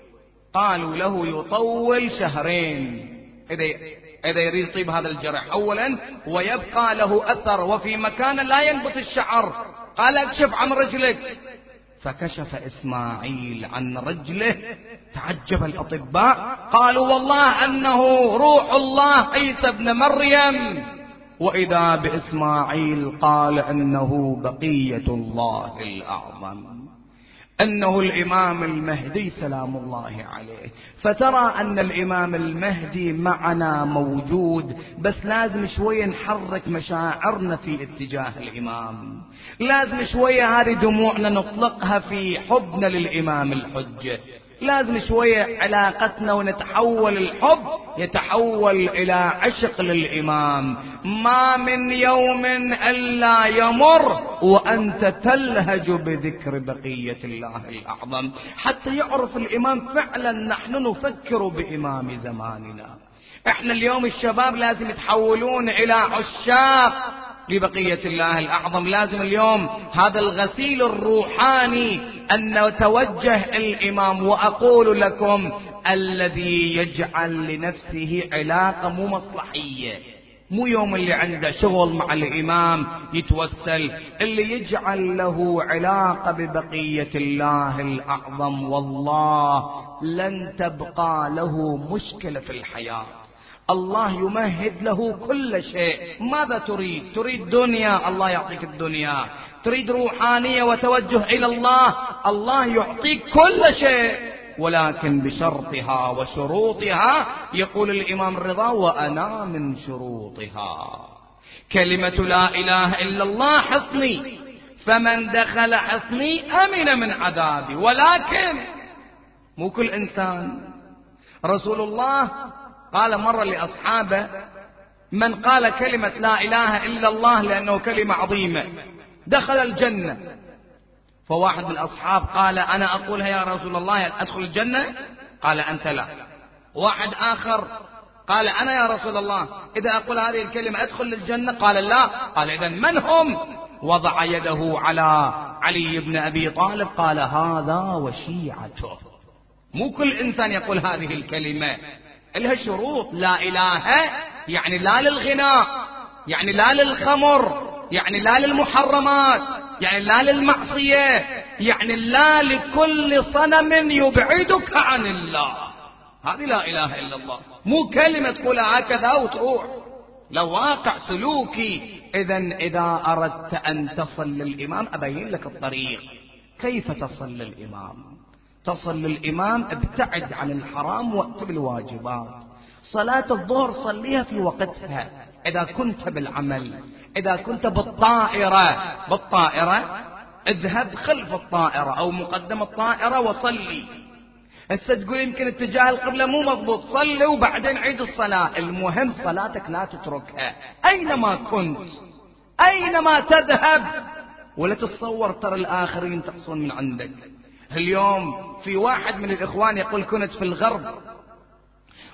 S1: قالوا له: يطول شهرين إذا إذا يريد يطيب هذا الجرح أولا، ويبقى له أثر وفي مكان لا ينبت الشعر. قال: اكشف عن رجلك. فكشف إسماعيل عن رجله. تعجب الأطباء، قالوا: والله أنه روح الله عيسى بن مريم. وإذا بإسماعيل قال أنه بقية الله الأعظم، أنه الإمام المهدي سلام الله عليه. فترى أن الإمام المهدي معنا موجود، بس لازم شوية نحرك مشاعرنا في اتجاه الإمام، لازم شوية هذه دموعنا نطلقها في حبنا للإمام الحجة، لازم شوية علاقتنا ونتحول الحب يتحول إلى عشق للإمام. ما من يوم ألا يمر وأنت تلهج بذكر بقية الله الأعظم، حتى يعرف الإمام فعلا نحن نفكر بإمام زماننا. احنا اليوم الشباب لازم يتحولون إلى عشاق لبقية الله الأعظم. لازم اليوم هذا الغسيل الروحاني أن نتوجه الإمام. وأقول لكم: الذي يجعل لنفسه علاقة مو مصلحية، مو يوم اللي عنده شغل مع الإمام يتوسل، اللي يجعل له علاقة ببقية الله الأعظم والله لن تبقى له مشكلة في الحياة. الله يمهد له كل شيء. ماذا تريد؟ تريد دنيا، الله يعطيك الدنيا. تريد روحانية وتوجه إلى الله، الله يعطيك كل شيء، ولكن بشرطها وشروطها. يقول الإمام الرضا: وأنا من شروطها كلمة لا إله إلا الله حصني، فمن دخل حصني أمن من عذابي. ولكن مو كل إنسان. رسول الله قال مرة لأصحابه: من قال كلمة لا إله إلا الله لأنه كلمة عظيمة دخل الجنة. فواحد من الأصحاب قال: أنا أقولها يا رسول الله أدخل الجنة؟ قال: أنت لا. واحد آخر قال: أنا يا رسول الله إذا أقول هذه الكلمة أدخل الجنة؟ قال: لا. قال: إذن من هم؟ وضع يده على علي بن أبي طالب قال: هذا وشيعته. مو كل إنسان يقول هذه الكلمة، لها شروط. لا إله يعني لا للغناء، يعني لا للخمر، يعني لا للمحرمات، يعني لا للمعصية، يعني لا لكل صنم يبعدك عن الله. هذه لا إله إلا الله، مو كلمة تقولها هكذا وتروح، لو واقع سلوكي. إذن إذا أردت أن تصل للإمام أبين لك الطريق. كيف تصل للإمام؟ تصل للإمام ابتعد عن الحرام وأت بالواجبات. صلاة الظهر صليها في وقتها. إذا كنت بالعمل، إذا كنت بالطائرة بالطائرة اذهب خلف الطائرة أو مقدم الطائرة وصلي. هسه تقول يمكن اتجاه القبلة مو مضبوط، صلي وبعدين عيد الصلاة. المهم صلاتك لا تتركها أينما كنت، أينما تذهب. ولا تتصور ترى الآخرين تقصون من عندك. اليوم في واحد من الإخوان يقول: كنت في الغرب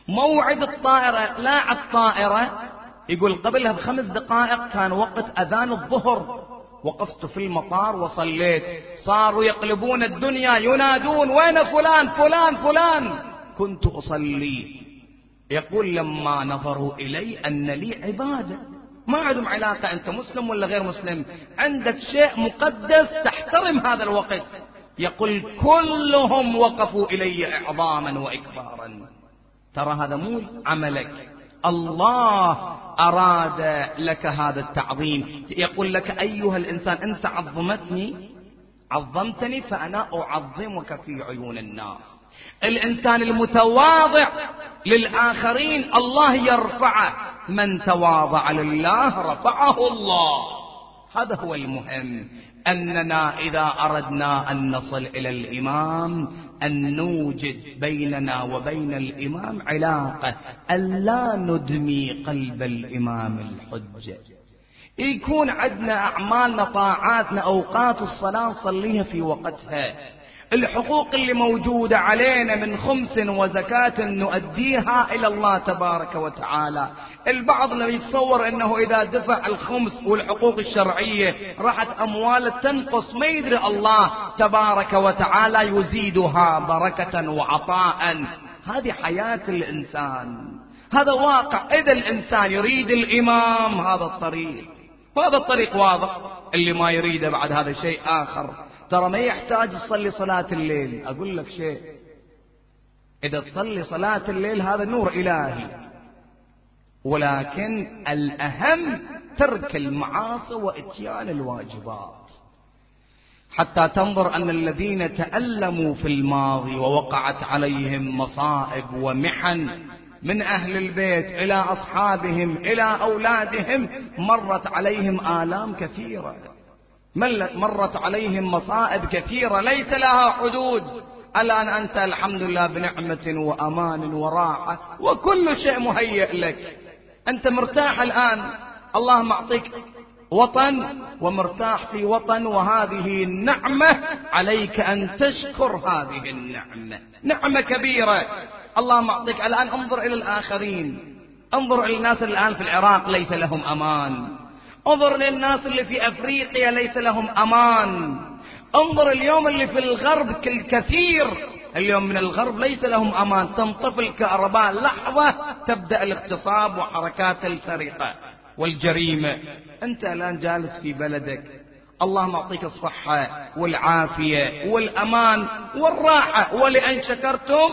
S1: موعد الطائرة، لا على الطائرة، يقول قبلها بخمس دقائق كان وقت أذان الظهر، وقفت في المطار وصليت، صاروا يقلبون الدنيا ينادون وين فلان فلان فلان، كنت أصلي. يقول لما نظروا إلي أن لي عبادة، ما عندهم علاقة أنت مسلم ولا غير مسلم، عندك شيء مقدس تحترم هذا الوقت. يقول كلهم وقفوا إلي إعظاما وإكبارا. ترى هذا مو عملك، الله أراد لك هذا التعظيم. يقول لك أيها الإنسان أنت عظمتني عظمتني فأنا أعظمك في عيون الناس. الإنسان المتواضع للآخرين الله يرفعه، من تواضع لله رفعه الله. هذا هو المهم، أننا إذا أردنا أن نصل إلى الإمام أن نوجد بيننا وبين الإمام علاقة، ألا ندمي قلب الإمام الحجة، يكون عندنا أعمالنا طاعاتنا أوقات الصلاة نصليها في وقتها، الحقوق اللي موجودة علينا من خمس وزكاة نؤديها إلى الله تبارك وتعالى. البعض لم يتصور أنه إذا دفع الخمس والحقوق الشرعية راحت أمواله تنقص، ما يدري الله تبارك وتعالى يزيدها بركة وعطاء. هذه حياة الإنسان، هذا واقع. إذا الإنسان يريد الإمام هذا الطريق، وهذا الطريق واضح، اللي ما يريده بعد هذا شيء آخر. ترى ما يحتاج تصلي صلاة الليل. أقول لك شيء، إذا تصلي صلاة الليل هذا نور إلهي، ولكن الأهم ترك المعاصي وإتيان الواجبات، حتى تنظر أن الذين تألموا في الماضي ووقعت عليهم مصائب ومحن من أهل البيت إلى أصحابهم إلى أولادهم، مرت عليهم آلام كثيرة، مرت عليهم مصائب كثيرة ليس لها حدود. الآن أنت الحمد لله بنعمة وأمان وراحة وكل شيء مهيئ لك، أنت مرتاح الآن، الله معطيك وطن ومرتاح في وطن، وهذه النعمة عليك أن تشكر هذه النعمة، نعمة كبيرة الله معطيك. الآن انظر إلى الآخرين، انظر إلى الناس الآن في العراق ليس لهم أمان، انظر للناس اللي في أفريقيا ليس لهم أمان، انظر اليوم اللي في الغرب الكثير اليوم من الغرب ليس لهم أمان، تنطفي الكهرباء لحظة تبدأ الاغتصاب وحركات السرقة والجريمة. أنت الآن جالس في بلدك الله معطيك الصحة والعافية والأمان والراحة، ولئن شكرتم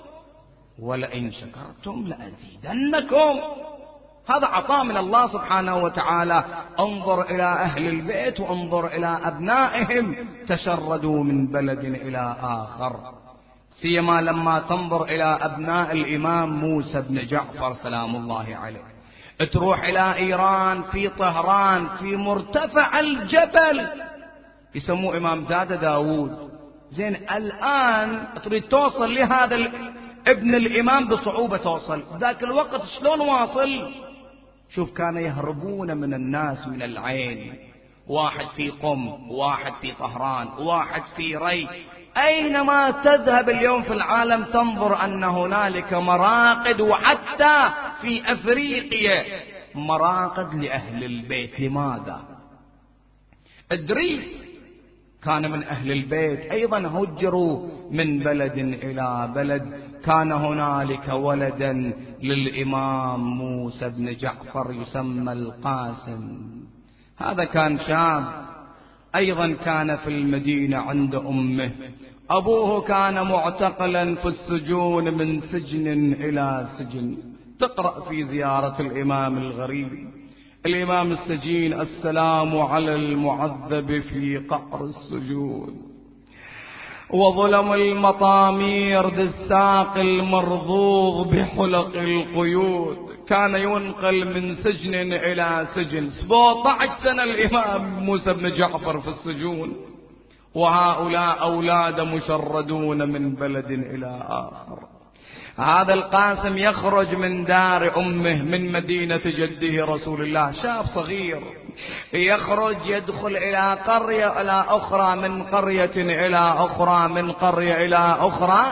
S1: ولئن شكرتم لأزيدنكم، هذا عطاء من الله سبحانه وتعالى. انظر إلى أهل البيت وانظر إلى أبنائهم تشردوا من بلد إلى آخر، سيما لما تنظر إلى أبناء الإمام موسى بن جعفر سلام الله عليه، تروح إلى إيران في طهران في مرتفع الجبل يسموه إمام زاد داود. زين الآن تريد توصل لهذا ابن الإمام بصعوبة توصل، ذاك الوقت شلون واصل؟ شوف كانوا يهربون من الناس من العين، واحد في قم، واحد في طهران، واحد في ري. أينما تذهب اليوم في العالم تنظر أن هنالك مراقد، وحتى في أفريقيا مراقد لأهل البيت. لماذا؟ إدريس كان من أهل البيت، أيضا هجروا من بلد إلى بلد. كان هنالك ولدا للإمام موسى بن جعفر يسمى القاسم، هذا كان شاب، أيضا كان في المدينة عند أمه. أبوه كان معتقلا في السجون من سجن إلى سجن. تقرأ في زيارة الإمام الغريب الإمام السجين: السلام على المعذب في قعر السجون، وظلم المطامير بالساق المرضوض بحلق القيود. كان ينقل من سجن إلى سجن، سبعة عشر سنة الإمام موسى بن جعفر في السجون، وهؤلاء أولاد مشردون من بلد إلى آخر. هذا القاسم يخرج من دار أمه من مدينة جده رسول الله، شاب صغير يخرج يدخل إلى قرية إلى أخرى، من قرية إلى أخرى، من قرية إلى أخرى،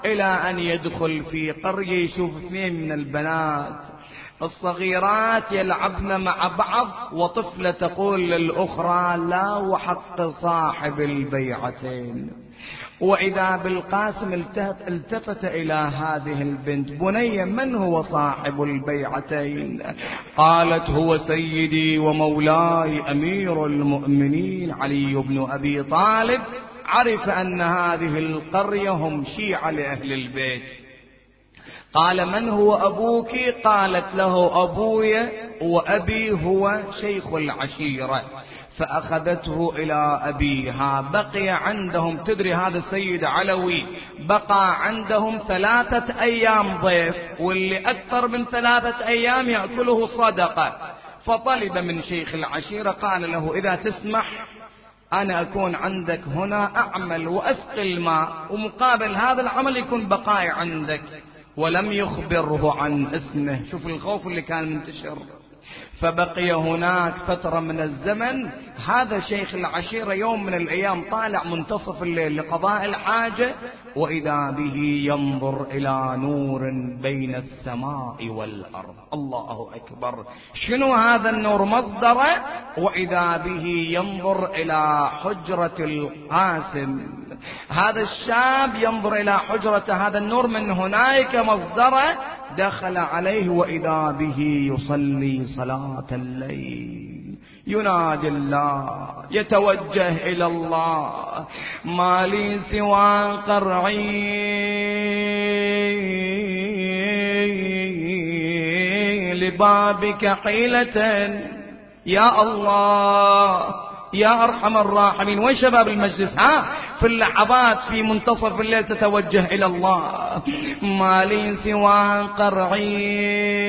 S1: إلى أن يدخل في قرية يشوف اثنين من البنات الصغيرات يلعبن مع بعض، وطفلة تقول للأخرى لا وحق صاحب البيعتين. وإذا بالقاسم التفت إلى هذه البنت: بني من هو صاحب البيعتين؟ قالت: هو سيدي ومولاي أمير المؤمنين علي بن أبي طالب. عرف أن هذه القرية هم شيعة لأهل البيت. قال: من هو أبوك؟ قالت له: أبوي وأبي هو شيخ العشيرة. فأخذته إلى أبيها. بقي عندهم، تدري هذا السيد علوي بقى عندهم ثلاثة أيام ضيف، واللي أكثر من ثلاثة أيام يأكله صدقة. فطلب من شيخ العشيرة، قال له: إذا تسمح أنا أكون عندك هنا أعمل وأسقي الماء، ومقابل هذا العمل يكون بقاء عندك. ولم يخبره عن اسمه. شوف الخوف اللي كان منتشر. فبقي هناك فترة من الزمن. هذا شيخ العشيرة يوم من الأيام طالع منتصف الليل لقضاء الحاجة، وإذا به ينظر إلى نور بين السماء والأرض. الله أكبر! شنو هذا النور؟ مصدره. وإذا به ينظر إلى حجرة القاسم. هذا الشاب ينظر إلى حجرة هذا النور، من هناك مصدره. دخل عليه وإذا به يصلي صلاة الليل، ينادي الله، يتوجه إلى الله: ما لي سوى قرعي لبابك حيلة. يا الله يا أرحم الراحمين. وين شباب المجلس؟ ها في اللحظات في منتصف الليل تتوجه إلى الله. ما لي سوى قرعي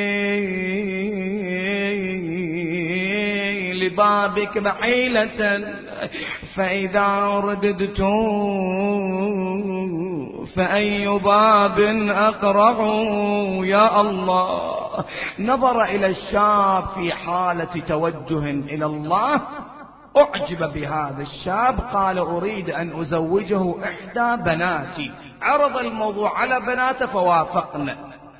S1: لبابك بحيلة، فإذا رددت فأي باب أقرع. يا الله! نظر إلى الشاب في حالة توجه إلى الله، أعجب بهذا الشاب. قال: أريد أن أزوجه إحدى بناتي. عرض الموضوع على بناته فوافقنا.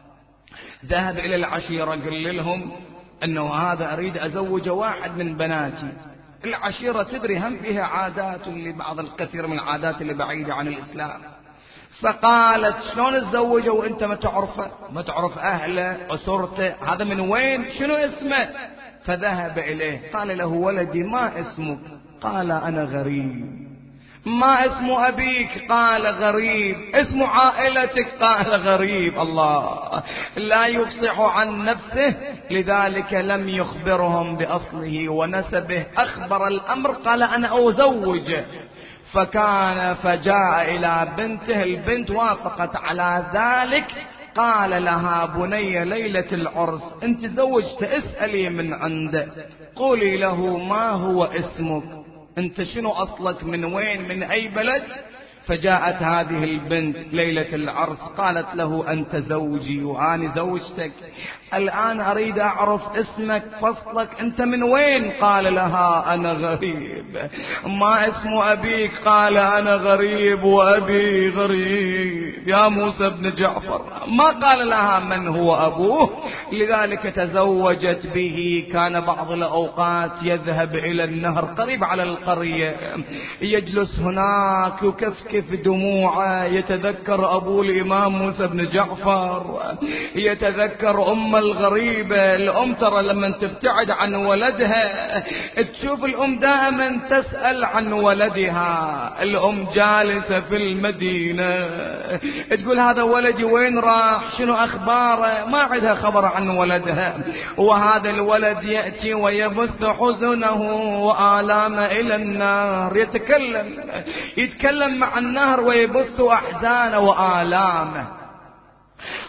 S1: ذهب إلى العشيرة قال لهم أنه هذا أريد أزوج واحد من بناتي. العشيرة تدري هم فيها عادات لبعض الكثير من العادات اللي بعيدة عن الإسلام. فقالت: شلون تزوجه وانت ما تعرفه، ما تعرف أهله أسرته، هذا من وين، شنو اسمه؟ فذهب إليه. قال له: ولدي ما اسمك؟ قال: أنا غريب. ما اسم أبيك؟ قال: غريب. اسم عائلتك؟ قال: غريب. الله! لا يفصح عن نفسه، لذلك لم يخبرهم بأصله ونسبه. أخبر الأمر، قال: أنا أزوجه. فكان فجاء إلى بنته. البنت وافقت على ذلك. قال لها: بني ليلة العرس انت زوجت، اسألي من عنده، قولي له ما هو اسمك، انت شنو اصلك، من وين، من اي بلد. فجاءت هذه البنت ليلة العرس، قالت له: أنت زوجي وأنا زوجتك، الآن أريد أعرف اسمك، فصلك، أنت من وين؟ قال لها: أنا غريب. ما اسم أبيك؟ قال: أنا غريب وأبي غريب. يا موسى بن جعفر! ما قال لها من هو أبوه، لذلك تزوجت به. كان بعض الأوقات يذهب إلى النهر قريب على القرية، يجلس هناك يكفكف دموعه، يتذكر أبو الإمام موسى بن جعفر، يتذكر أم الغريبة. الأم ترى لما تبتعد عن ولدها تشوف الأم دائما تسأل عن ولدها. الأم جالسة في المدينة تقول: هذا ولدي وين راح، شنو أخباره، ما عندها خبر عن ولدها. وهذا الولد يأتي ويبث حزنه وآلامه إلى النار، يتكلم يتكلم مع النهر ويبث أحزانه وآلامه.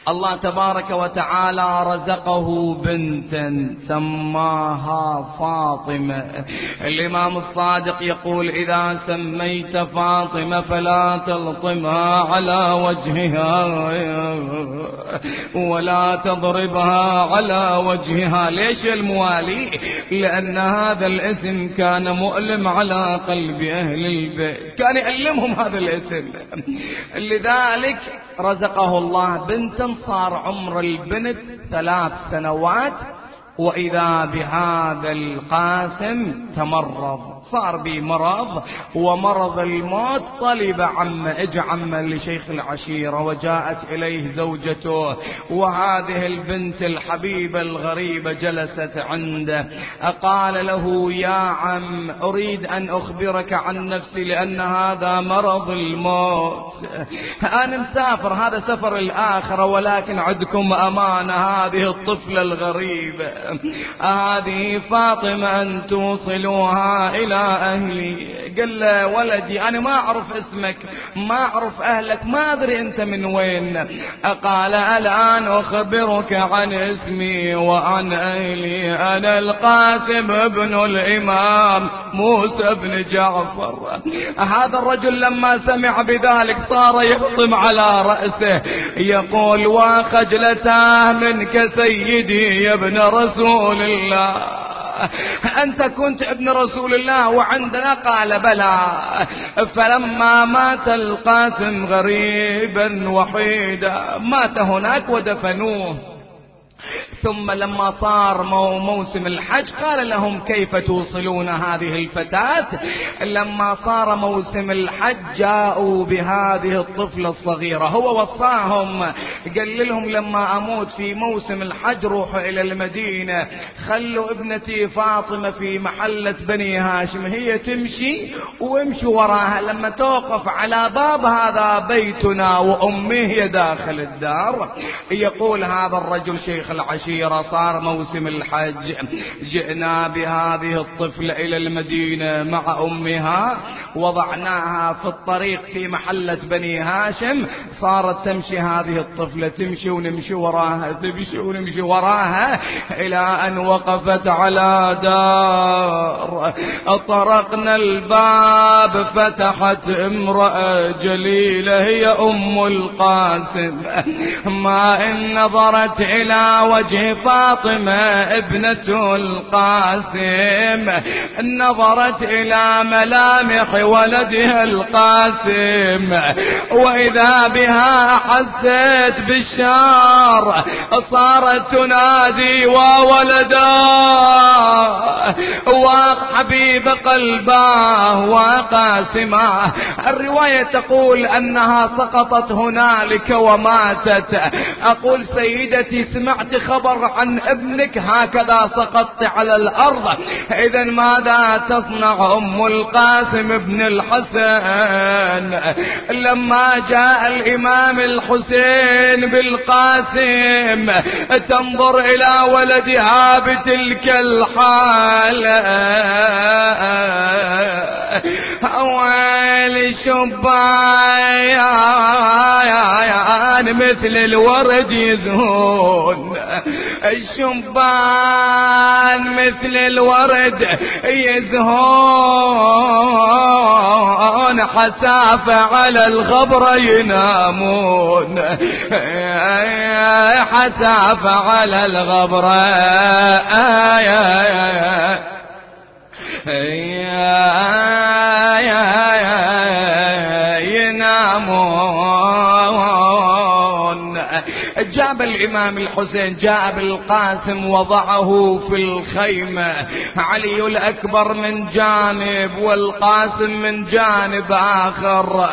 S1: الله تبارك وتعالى رزقه بنتا سماها فاطمة. الإمام الصادق يقول إذا سميت فاطمة فلا تلطمها على وجهها ولا تضربها على وجهها. ليش الموالي؟ لأن هذا الاسم كان مؤلم على قلب أهل البيت، كان يألمهم هذا الاسم، لذلك رزقه الله بنتا صار عمر البنت ثلاث سنوات، وإذا بهذا القاسم تمرض، صار به مرض ومرض الموت. طلب عمه، اجى عمه لشيخ العشيرة وجاءت إليه زوجته، وهذه البنت الحبيبة الغريبة جلست عنده. قال له يا عم أريد أن أخبرك عن نفسي لأن هذا مرض الموت، أنا مسافر، هذا سفر الآخرة، ولكن عندكم أمانة، هذه الطفلة الغريبة هذه فاطمة أن توصلوها إلى أهلي. قال له ولدي أنا ما أعرف اسمك، ما أعرف أهلك، ما أدري أنت من وين. قال الآن أخبرك عن اسمي وعن أهلي، أنا القاسم ابن الإمام موسى بن جعفر. هذا الرجل لما سمع بذلك صار يحطم على رأسه يقول وخجلتاه منك سيدي يا ابن رسول الله، أنت كنت ابن رسول الله وعندنا؟ قال بلى. فلما مات القاسم غريبا وحيدا مات هناك ودفنوه. ثم لما صار موسم الحج قال لهم كيف توصلون هذه الفتاة؟ لما صار موسم الحج جاءوا بهذه الطفلة الصغيرة، هو وصاهم قال لهم لما أموت في موسم الحج روحوا إلى المدينة، خلوا ابنتي فاطمة في محلة بني هاشم، هي تمشي وامشوا وراها، لما توقف على باب هذا بيتنا وأمه هي داخل الدار. يقول هذا الرجل شيخ العشيرة صار موسم الحج، جئنا بهذه الطفلة إلى المدينة مع أمها، وضعناها في الطريق في محلة بني هاشم، صارت تمشي هذه الطفلة، تمشي ونمشي وراها، تمشي ونمشي وراها، إلى أن وقفت على دار. طرقنا الباب فتحت امرأة جليلة هي أم القاسم، ما إن نظرت إلى وجه فاطمة ابنة القاسم نظرت إلى ملامح ولدها القاسم، وإذا بها حست بالشار، صارت تنادي وولدا وحبيب قلباه وقاسماه. الرواية تقول أنها سقطت هنالك وماتت. أقول سيدتي سمعت خبر عن ابنك هكذا سقطت على الأرض، إذا ماذا تصنع أم القاسم بن الحسن؟ لما جاء الإمام الحسين بالقاسم تنظر إلى ولدها بتلك الحالة، أول شبان مثل الورد يزهون، الشبان مثل الورد يزهون، حسافة على الغبرة ينامون، حسافة على الغبرة ينامون. جاب الإمام الحسين جاء بالقاسم وضعه في الخيمة، علي الأكبر من جانب والقاسم من جانب آخر،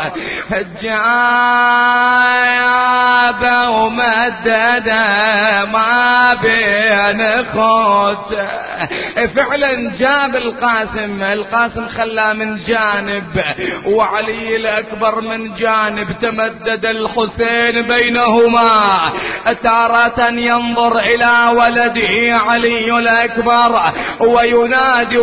S1: جاب ومدد ما بين خوت. فعلا جاب القاسم، القاسم خلاه من جانب وعلي الأكبر من جانب، تمدد الحسين بينهما، تارة ينظر إلى ولده علي الأكبر وينادي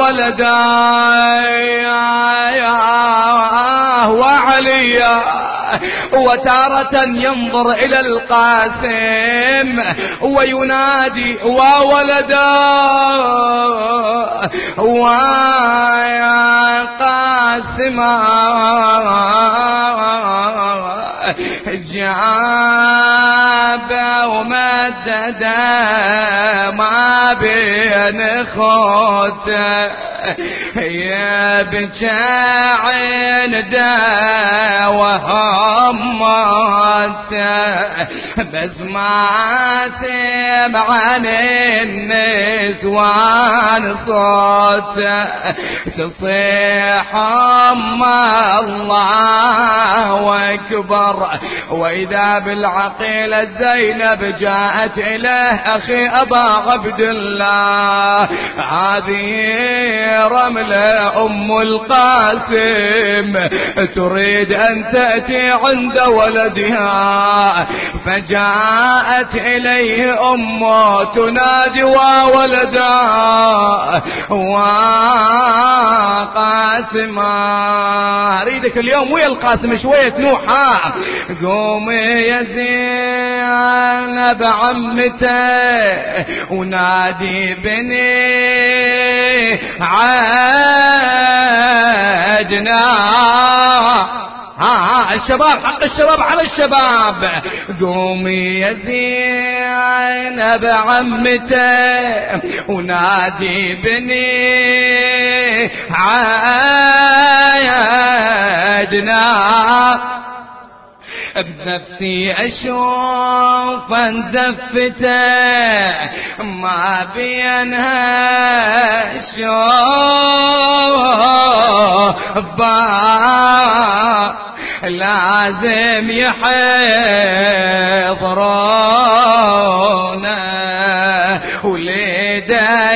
S1: وولدا وعلي وتارة ينظر إلى القاسم وينادي وولدا ويا قاسما جاب ومدد ما بين خوته يا بجاعين دا وهمته بس ما سمعن النسوان صوته تصيح أما الله أكبر. وإذا بالعقيلة زينب جاءت إليه أخي أبا عبد الله هذه رملة أم القاسم تريد أن تأتي عند ولدها. فجاءت إليه أمه تنادي وولدا وقاسما أريدك اليوم ويا القاسم شوية نوحة. قومي يا زينب عمته ونادي بني عادنا. ها الشباب حق الشباب على الشباب. قومي يا زينب عمته ونادي بني عادنا. بنفسي أشوف انزفته ما بينها شوف لازم يحضرونا وليدا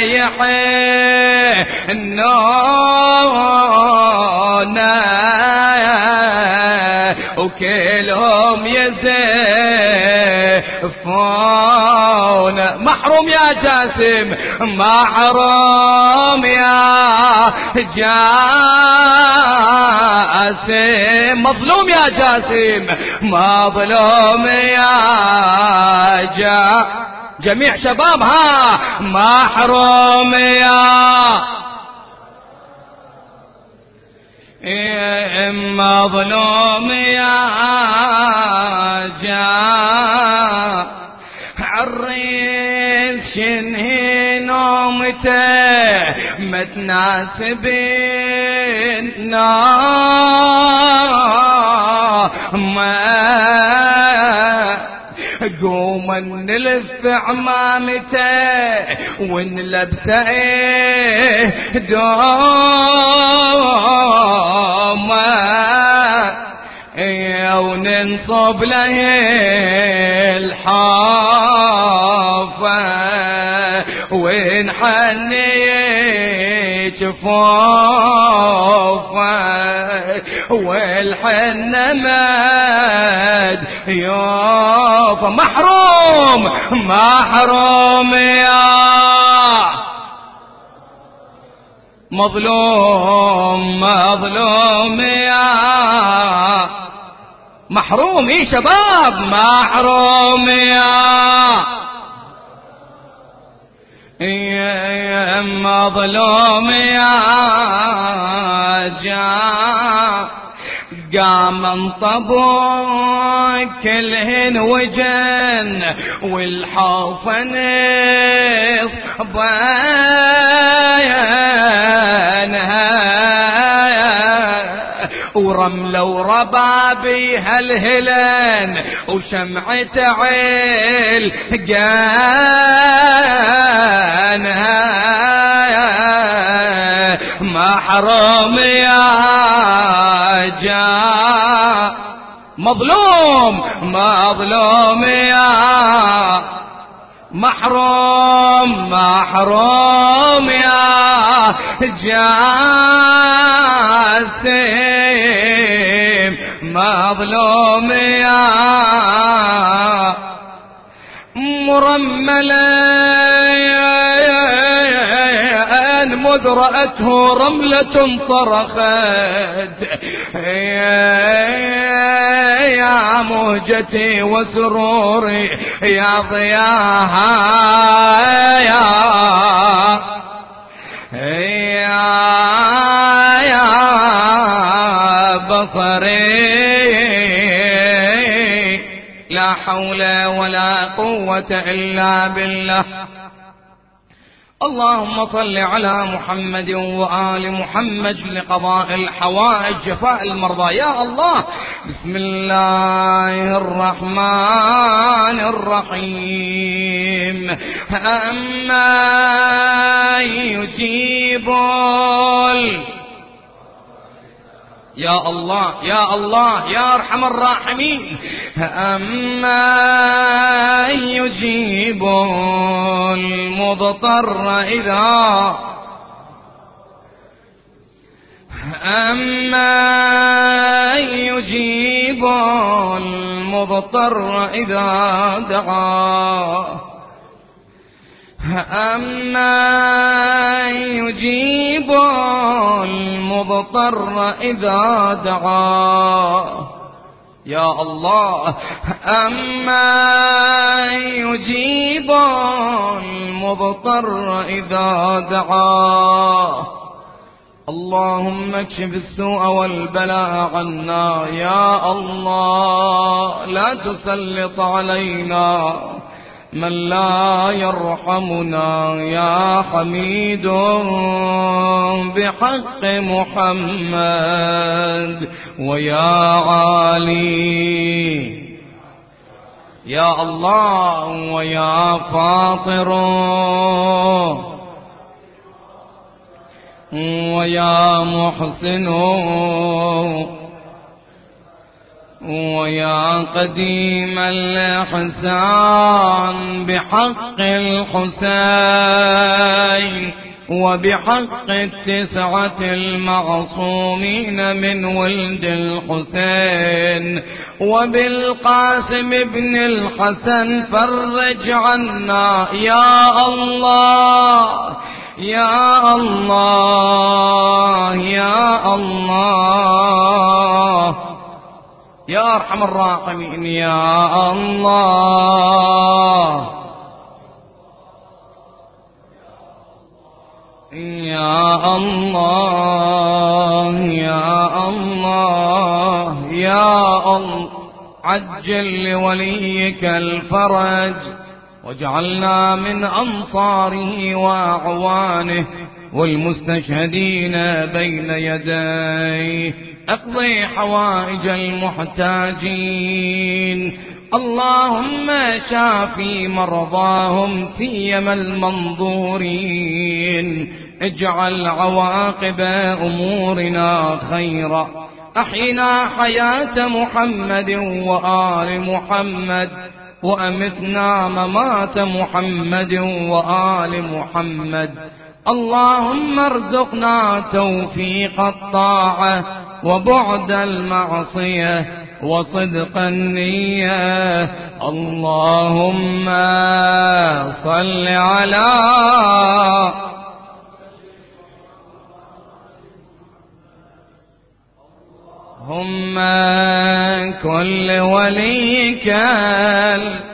S1: يحنونا وكلهم يزفون. محروم يا جاسم محروم يا جاسم مظلوم يا جاسم مظلوم يا جا جميع شباب ها محروم يا مظلوم يا جا عريس شنهي نومته ما تناسبنا ما قوم نلف عمامته ونلبسه ايه دوما وننصب له الحافة ونحني جفوفه والحنة ماد يوفى. محروم محروم يا مظلوم مظلوم يا محروم. ايه شباب محروم يا يا مظلوم يا جا قام انطبوا كلهن وجن والحوفة نصبانها ورملة وربابي هالهلن وشمعة عيل قانها. محروم يا جا مظلوم مظلوم يا محروم محروم يا جاسم مظلوم يا مرملا مذ رأته رملة صرخت يا مهجتي وسروري يا ضياها يا يا بصري لا حول ولا قوة إلا بالله. اللهم صل على محمد وآل محمد لقضاء الحوائج شفاء المرضى يا الله. بسم الله الرحمن الرحيم. أما يجيب يا الله يا الله يا أرحم الراحمين. أما يجيب المضطر إذا أما يجيب المضطر إذا دعاه أما يجيب المضطر إذا دعاه يا الله. أما يجيب المضطر إذا دعاه. اللهم اكشف السوء والبلاء عنا يا الله. لا تسلط علينا من لا يرحمنا يا حميد بحق محمد ويا علي يا الله ويا فاطر ويا محسن ويا قديم الإحسان بحق الحسين وبحق التسعة المعصومين من ولد الحسين وبالقاسم ابن الحسن فرج عنا يا الله يا الله يا الله يا أرحم الراحمين يا الله يا الله يا الله يا الله. عجل لوليك الفرج واجعلنا من أنصاره وأعوانه والمستشهدين بين يديه. اقضي حوائج المحتاجين. اللهم شافي مرضاهم سيما المنظورين. اجعل عواقب أمورنا خيرا. أحينا حياة محمد وآل محمد وأمتنا ممات محمد وآل محمد. اللهم ارزقنا توفيق الطاعة وبعد المعصية وصدق النية. اللهم صل على هم كل وليك